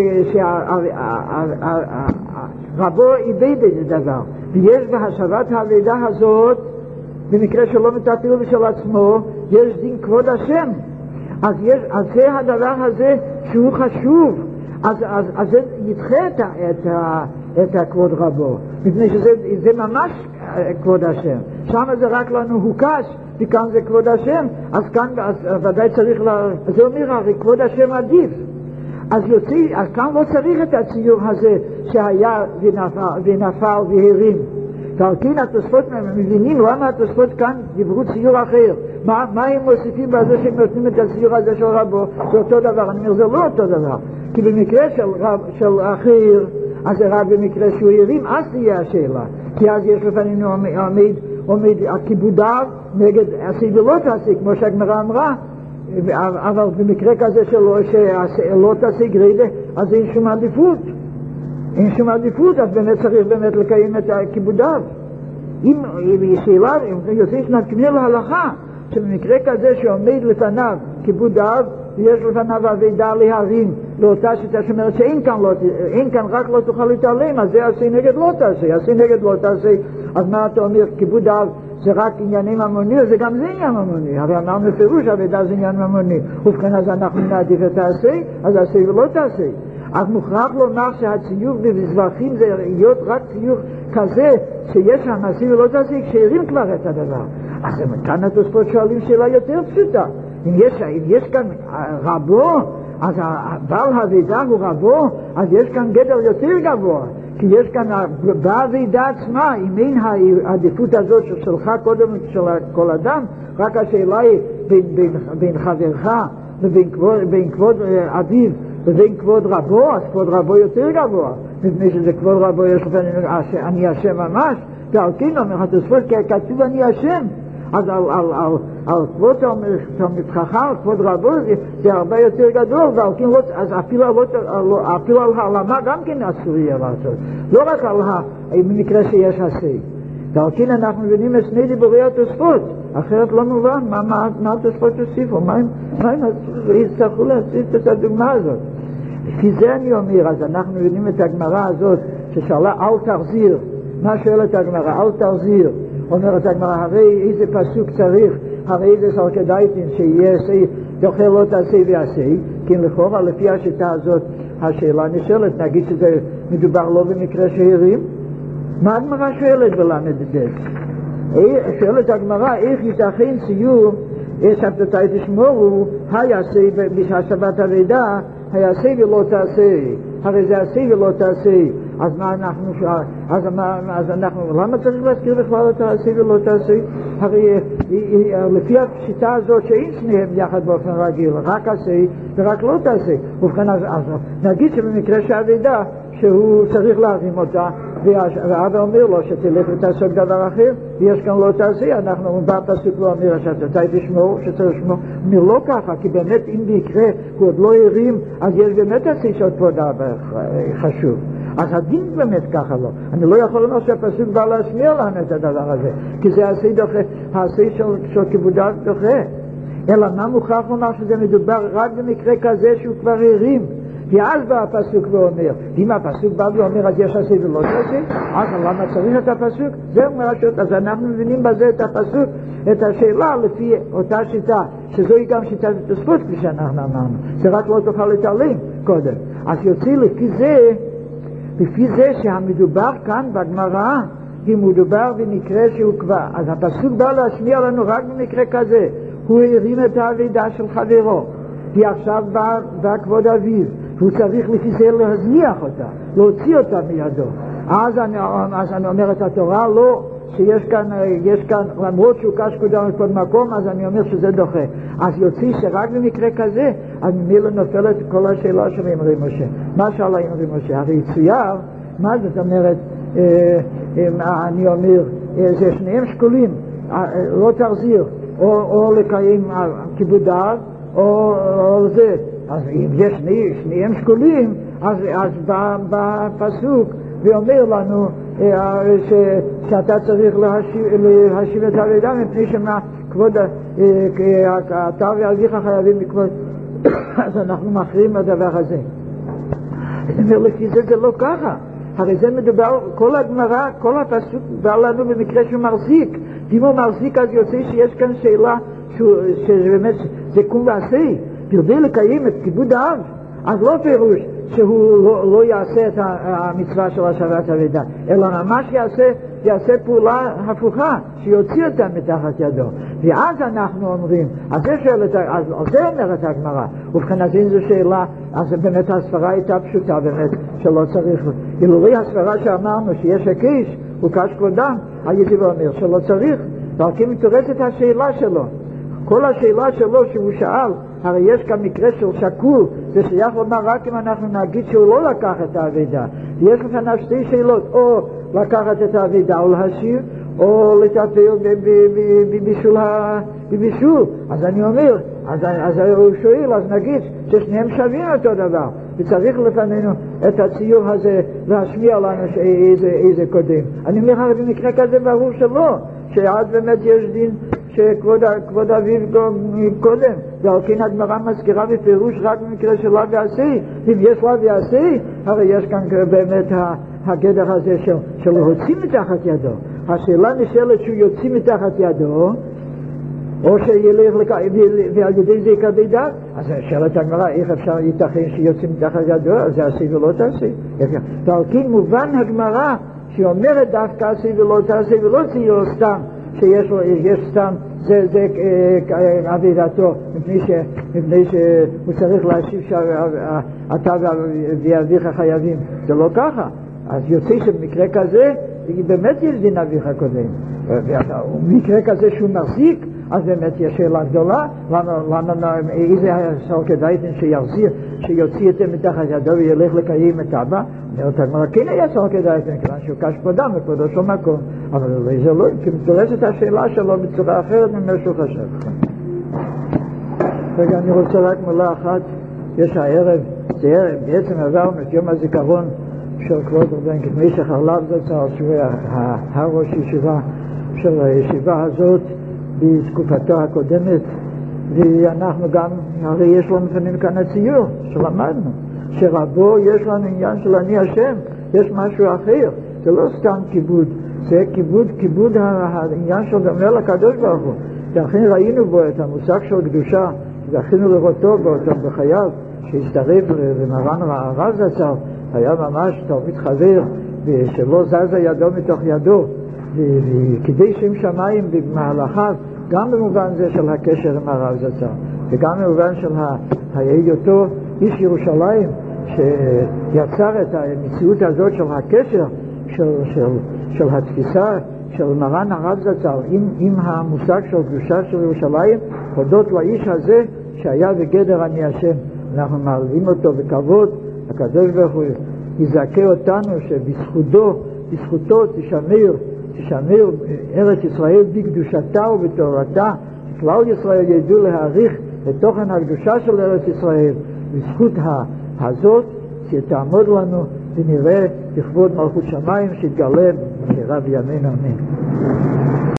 רבו איבד את הדבר. ויש בהשבת האבידה הזאת, במקרה שלא מטפל בשל עצמו, יש דין כבוד השם. אז זה הדבר הזה שהוא חשוב, אז זה ידחה את הכבוד רבו, מפני שזה ממש כבוד השם. שם זה רק לנו הוקש, וכאן זה כבוד השם, אז כאן ודאי צריך, זה אומר הרי כבוד השם עדיף. אז כאן לא צריך את הציור הזה שהיה ונפל והרים. ועל כן התוספות מבינים למה התוספות כאן דיברו ציור אחר. מה הם מוסיפים בזה שהם נותנים את הציור הזה של רבו? זה אותו דבר. אני אומר, זה לא אותו דבר. כי במקרה של אחר, אז זה רק במקרה שהוא הרים, אז תהיה השאלה. כי אז יש לפנינו עומד הכיבודיו נגד עשה ולא תעשה, כמו שהגמרא אמרה. אבל במקרה כזה שלא תעשה גרידה, אז אין שום עדיפות. אין שום עדיפות, אז באמת צריך באמת לקיים את הכיבודיו. אם שאלה, אם יוצא שנתקנה להלכה, שבמקרה כזה שעומד לפניו כיבודיו, ויש לפניו אבידה להרים, לאותה שיטה שאומרת שאין כאן רק לא תוכל להתעלם, אז זה עשה נגד לא תעשה, עשה נגד לא תעשה. אז מה אתה אומר, כיבודיו זה רק עניינים ממוני, זה גם זה עניין ממוני. הרי אמרנו פירוש, אבידה זה עניין ממוני. ובכן, אז אנחנו נעדיף את תעשה, אז עשה ולא תעשה. אז מוכרח לומר שהציור בזבחים זה להיות רק ציור כזה שיש שם עשה ולא תעשה כשהרים כבר את הדבר. אז כאן התוספות שואלים שאלה יותר פשוטה. אם יש כאן רבו, אז בעל הוועידה הוא רבו, אז יש כאן גדר יותר גבוה. כי יש כאן בעבידה עצמה, אם אין העדיפות הזאת שלך קודם של כל אדם, רק השאלה היא בין חברך ובין כבוד אביו ובין כבוד רבו, אז כבוד רבו יותר גבוה, מפני שזה כבוד רבו יש לפנינו, אני השם ממש, ועל כן אומר התוספות כתוב אני השם, אז על כבוד חכם, כבוד רבו זה הרבה יותר גדול, ועל כן אז אפילו על העלמה גם כן אסור יהיה לעשות, לא רק על המקרה שיש עשה. ועל כן אנחנו מבינים את שני דיבורי התוספות, אחרת לא מובן מה התוספות הוסיפו, מה הם יצטרכו להוסיף את הדוגמה הזאת. לפי זה אני אומר, אז אנחנו מבינים את הגמרא הזאת ששאלה אל תחזיר. מה שואלת הגמרא? אל תחזיר. אומרת הגמרא, הרי איזה פסוק צריך, הרי איזה סלקדאיתין שיהיה יוכל לא תעשה ועשה, כי לכאורה לפי השיטה הזאת השאלה נשאלת, נגיד שזה מדובר לא במקרה שהרים. מה הגמרא שואלת בלמד ב'? שואלת הגמרא, איך ייתכן ציור, שבתותי תשמורו, היעשה בשבת הוועידה, היעשה ולא תעשה, הרי זה עשה ולא תעשה, אז מה אנחנו, למה צריך להזכיר בכלל את העשה ולא תעשה? הרי לפי השיטה הזאת שאין שניהם יחד באופן רגיל, רק עשה ורק לא תעשה. ובכן, אז נגיד שבמקרה שהוועידה שהוא צריך להרים אותה, ואבא אומר לו שתלך ותעסוק דבר אחר, ויש כאן לא תעשי, אנחנו אומרים בפסוק לא אומר שאתה צריך לשמור, שצריך לשמור. אומר לא ככה, כי באמת אם ביקרה הוא עוד לא הרים, אז יש באמת עשי של כבוד אבא חשוב. אז הדין באמת ככה לא. אני לא יכול לומר שהפסוק בא להשמיע לנו את הדבר הזה, כי זה העשי של כיבוד אב דוחה. אלא מה מוכרח לומר שזה מדובר רק במקרה כזה שהוא כבר הרים, ואז בא הפסוק ואומר, אם הפסוק בא ואומר אז יש עשי ולא עשי, אז למה צריך את הפסוק? זה אומר השוט. אז אנחנו מבינים בזה את הפסוק, את השאלה לפי אותה שיטה, שזוהי גם שיטת התוספות כפי שאנחנו אמרנו, זה רק לא תוכל להתעלם קודם. אז יוצא לפי זה שהמדובר כאן בגמרא, אם מדובר במקרה שהוא כבר, אז הפסוק בא להשמיע לנו רק במקרה כזה, הוא הרים את העבידה של חברו, כי עכשיו בא כבוד אביו, והוא צריך לפי זה להזניח אותה, להוציא אותה מידו. אז אני אומר את התורה, לא, שיש כאן, למרות שהוא קש קודם בכל מקום, אז אני אומר שזה דוחה. אז יוציא שרק במקרה כזה, אז ממילא נופלת כל השאלה של אמרי משה. מה שאלה אמרי משה? הרי צויר, מה זאת אומרת, אני אומר, זה שניהם שקולים, לא תחזיר, או לקיים כיבודיו, או זה. אז אם יש שניהם שקולים, אז בפסוק ואומר לנו שאתה צריך להשיב את העבידה, מפני שמה כבוד אתה ואביך חייבים מכבוד. אז אנחנו מכריעים הדבר הזה. לפי זה לא ככה. הרי זה מדובר, כל הגמרא, כל הפסוק בא לנו במקרה שהוא מחזיק. אם הוא מחזיק אז יוצא שיש כאן שאלה שבאמת זה קום ועשי, כדי לקיים את כיבוד האב, אז לא פירוש שהוא לא יעשה את המצווה של השבת אבידה, אלא ממש יעשה פעולה הפוכה, שיוציא אותה מתחת ידו. ואז אנחנו אומרים, אז זה אומרת הגמרא, ובכן אז אם זו שאלה, אז באמת הסברה הייתה פשוטה באמת, שלא צריך, אילולי הסברה שאמרנו שיש הקיש, הוא קש כבודם, הייתי ואומר שלא צריך, רק אם תורס את השאלה שלו, כל השאלה שלו שהוא שאל, הרי יש כאן מקרה של שקול, זה שייך לומר רק אם אנחנו נגיד שהוא לא לקח את העבידה. יש לפניו שתי שאלות, או לקחת את העבידה או להשיב, או לטפל בבישול. אז אני אומר, אז הוא שואל, אז נגיד ששניהם שווים אותו דבר, וצריך לפנינו את הציור הזה להשמיע לנו איזה קודם. אני אומר, הרי במקרה כזה ברור שלא, שעד באמת יש דין שכבוד אביו קודם, ועל כן הגמרא מזכירה בפירוש רק במקרה של לאו ועשי. אם יש לאו ועשי, הרי יש כאן באמת הגדר הזה של להוציא מתחת ידו. השאלה נשאלת שהוא יוציא מתחת ידו, או שילך ועל ידי זה יקבל דת. אז שאלת הגמרא, איך אפשר ייתכן שיוציא מתחת ידו? אז זה עשי ולא תעשי. ועל כן מובן הגמרא שאומרת דווקא עשי ולא תעשי, ולא ציור סתם שיש סתם זה עבידתו, מפני שהוא צריך להשיב שאתה ואביך חייבים. זה לא ככה. אז יוצא שבמקרה כזה באמת יש דין אביך קודם, ובמקרה כזה שהוא מחזיק, אז באמת יש שאלה גדולה, למה איזה סור כדאיתן שיוציא את זה מתחת ידו וילך לקיים את אבא. אומרת הגמרא, כן היה סור כדאיתן, כיוון שהוא קש כבודם וכבודו של מקום, אבל זה לא, כי מתורס את השאלה שלו בצורה אחרת ממה שהוא חשב. רגע, אני רוצה רק מילה אחת. יש הערב, בעצם עברנו את יום הזיכרון של כבוד רבן משך הרל"ב זצ"ל, שהוא הראש ישיבה של הישיבה הזאת בתקופתו הקודמת, ואנחנו גם, הרי יש לנו לפעמים כאן הציור שלמדנו, שרבו יש לנו עניין של אני השם, יש משהו אחר, זה לא סתם כיבוד, זה כיבוד העניין של דומה לקדוש ברוך הוא. ואכן ראינו בו את המושג של קדושה, זכינו לראותו באותו בחייו, שהצטרף למרן הרב זצ"ל, היה ממש תלמיד חבר, ושלא זזה ידו מתוך ידו, וכדי שם שמיים במהלכיו, גם במובן זה של הקשר עם הרב זצ"ל, וגם במובן של היותו איש ירושלים, שיצר את המציאות הזאת של הקשר, של התפיסה של מרן הרב זצ"ל, עם המושג של קדושה של ירושלים, הודות לאיש הזה שהיה בגדר אני השם. אנחנו מעלים אותו בכבוד, הקדוש ברוך הוא יזכה אותנו שבזכותו בזכותו תשמר ארץ ישראל בקדושתה ובתורתה, שכלל ישראל ידעו להעריך את תוכן הקדושה של ארץ ישראל, בזכות הזאת שתעמוד לנו ונראה לכבוד מלכות שמיים שיתגלה במהרה בימינו אמן.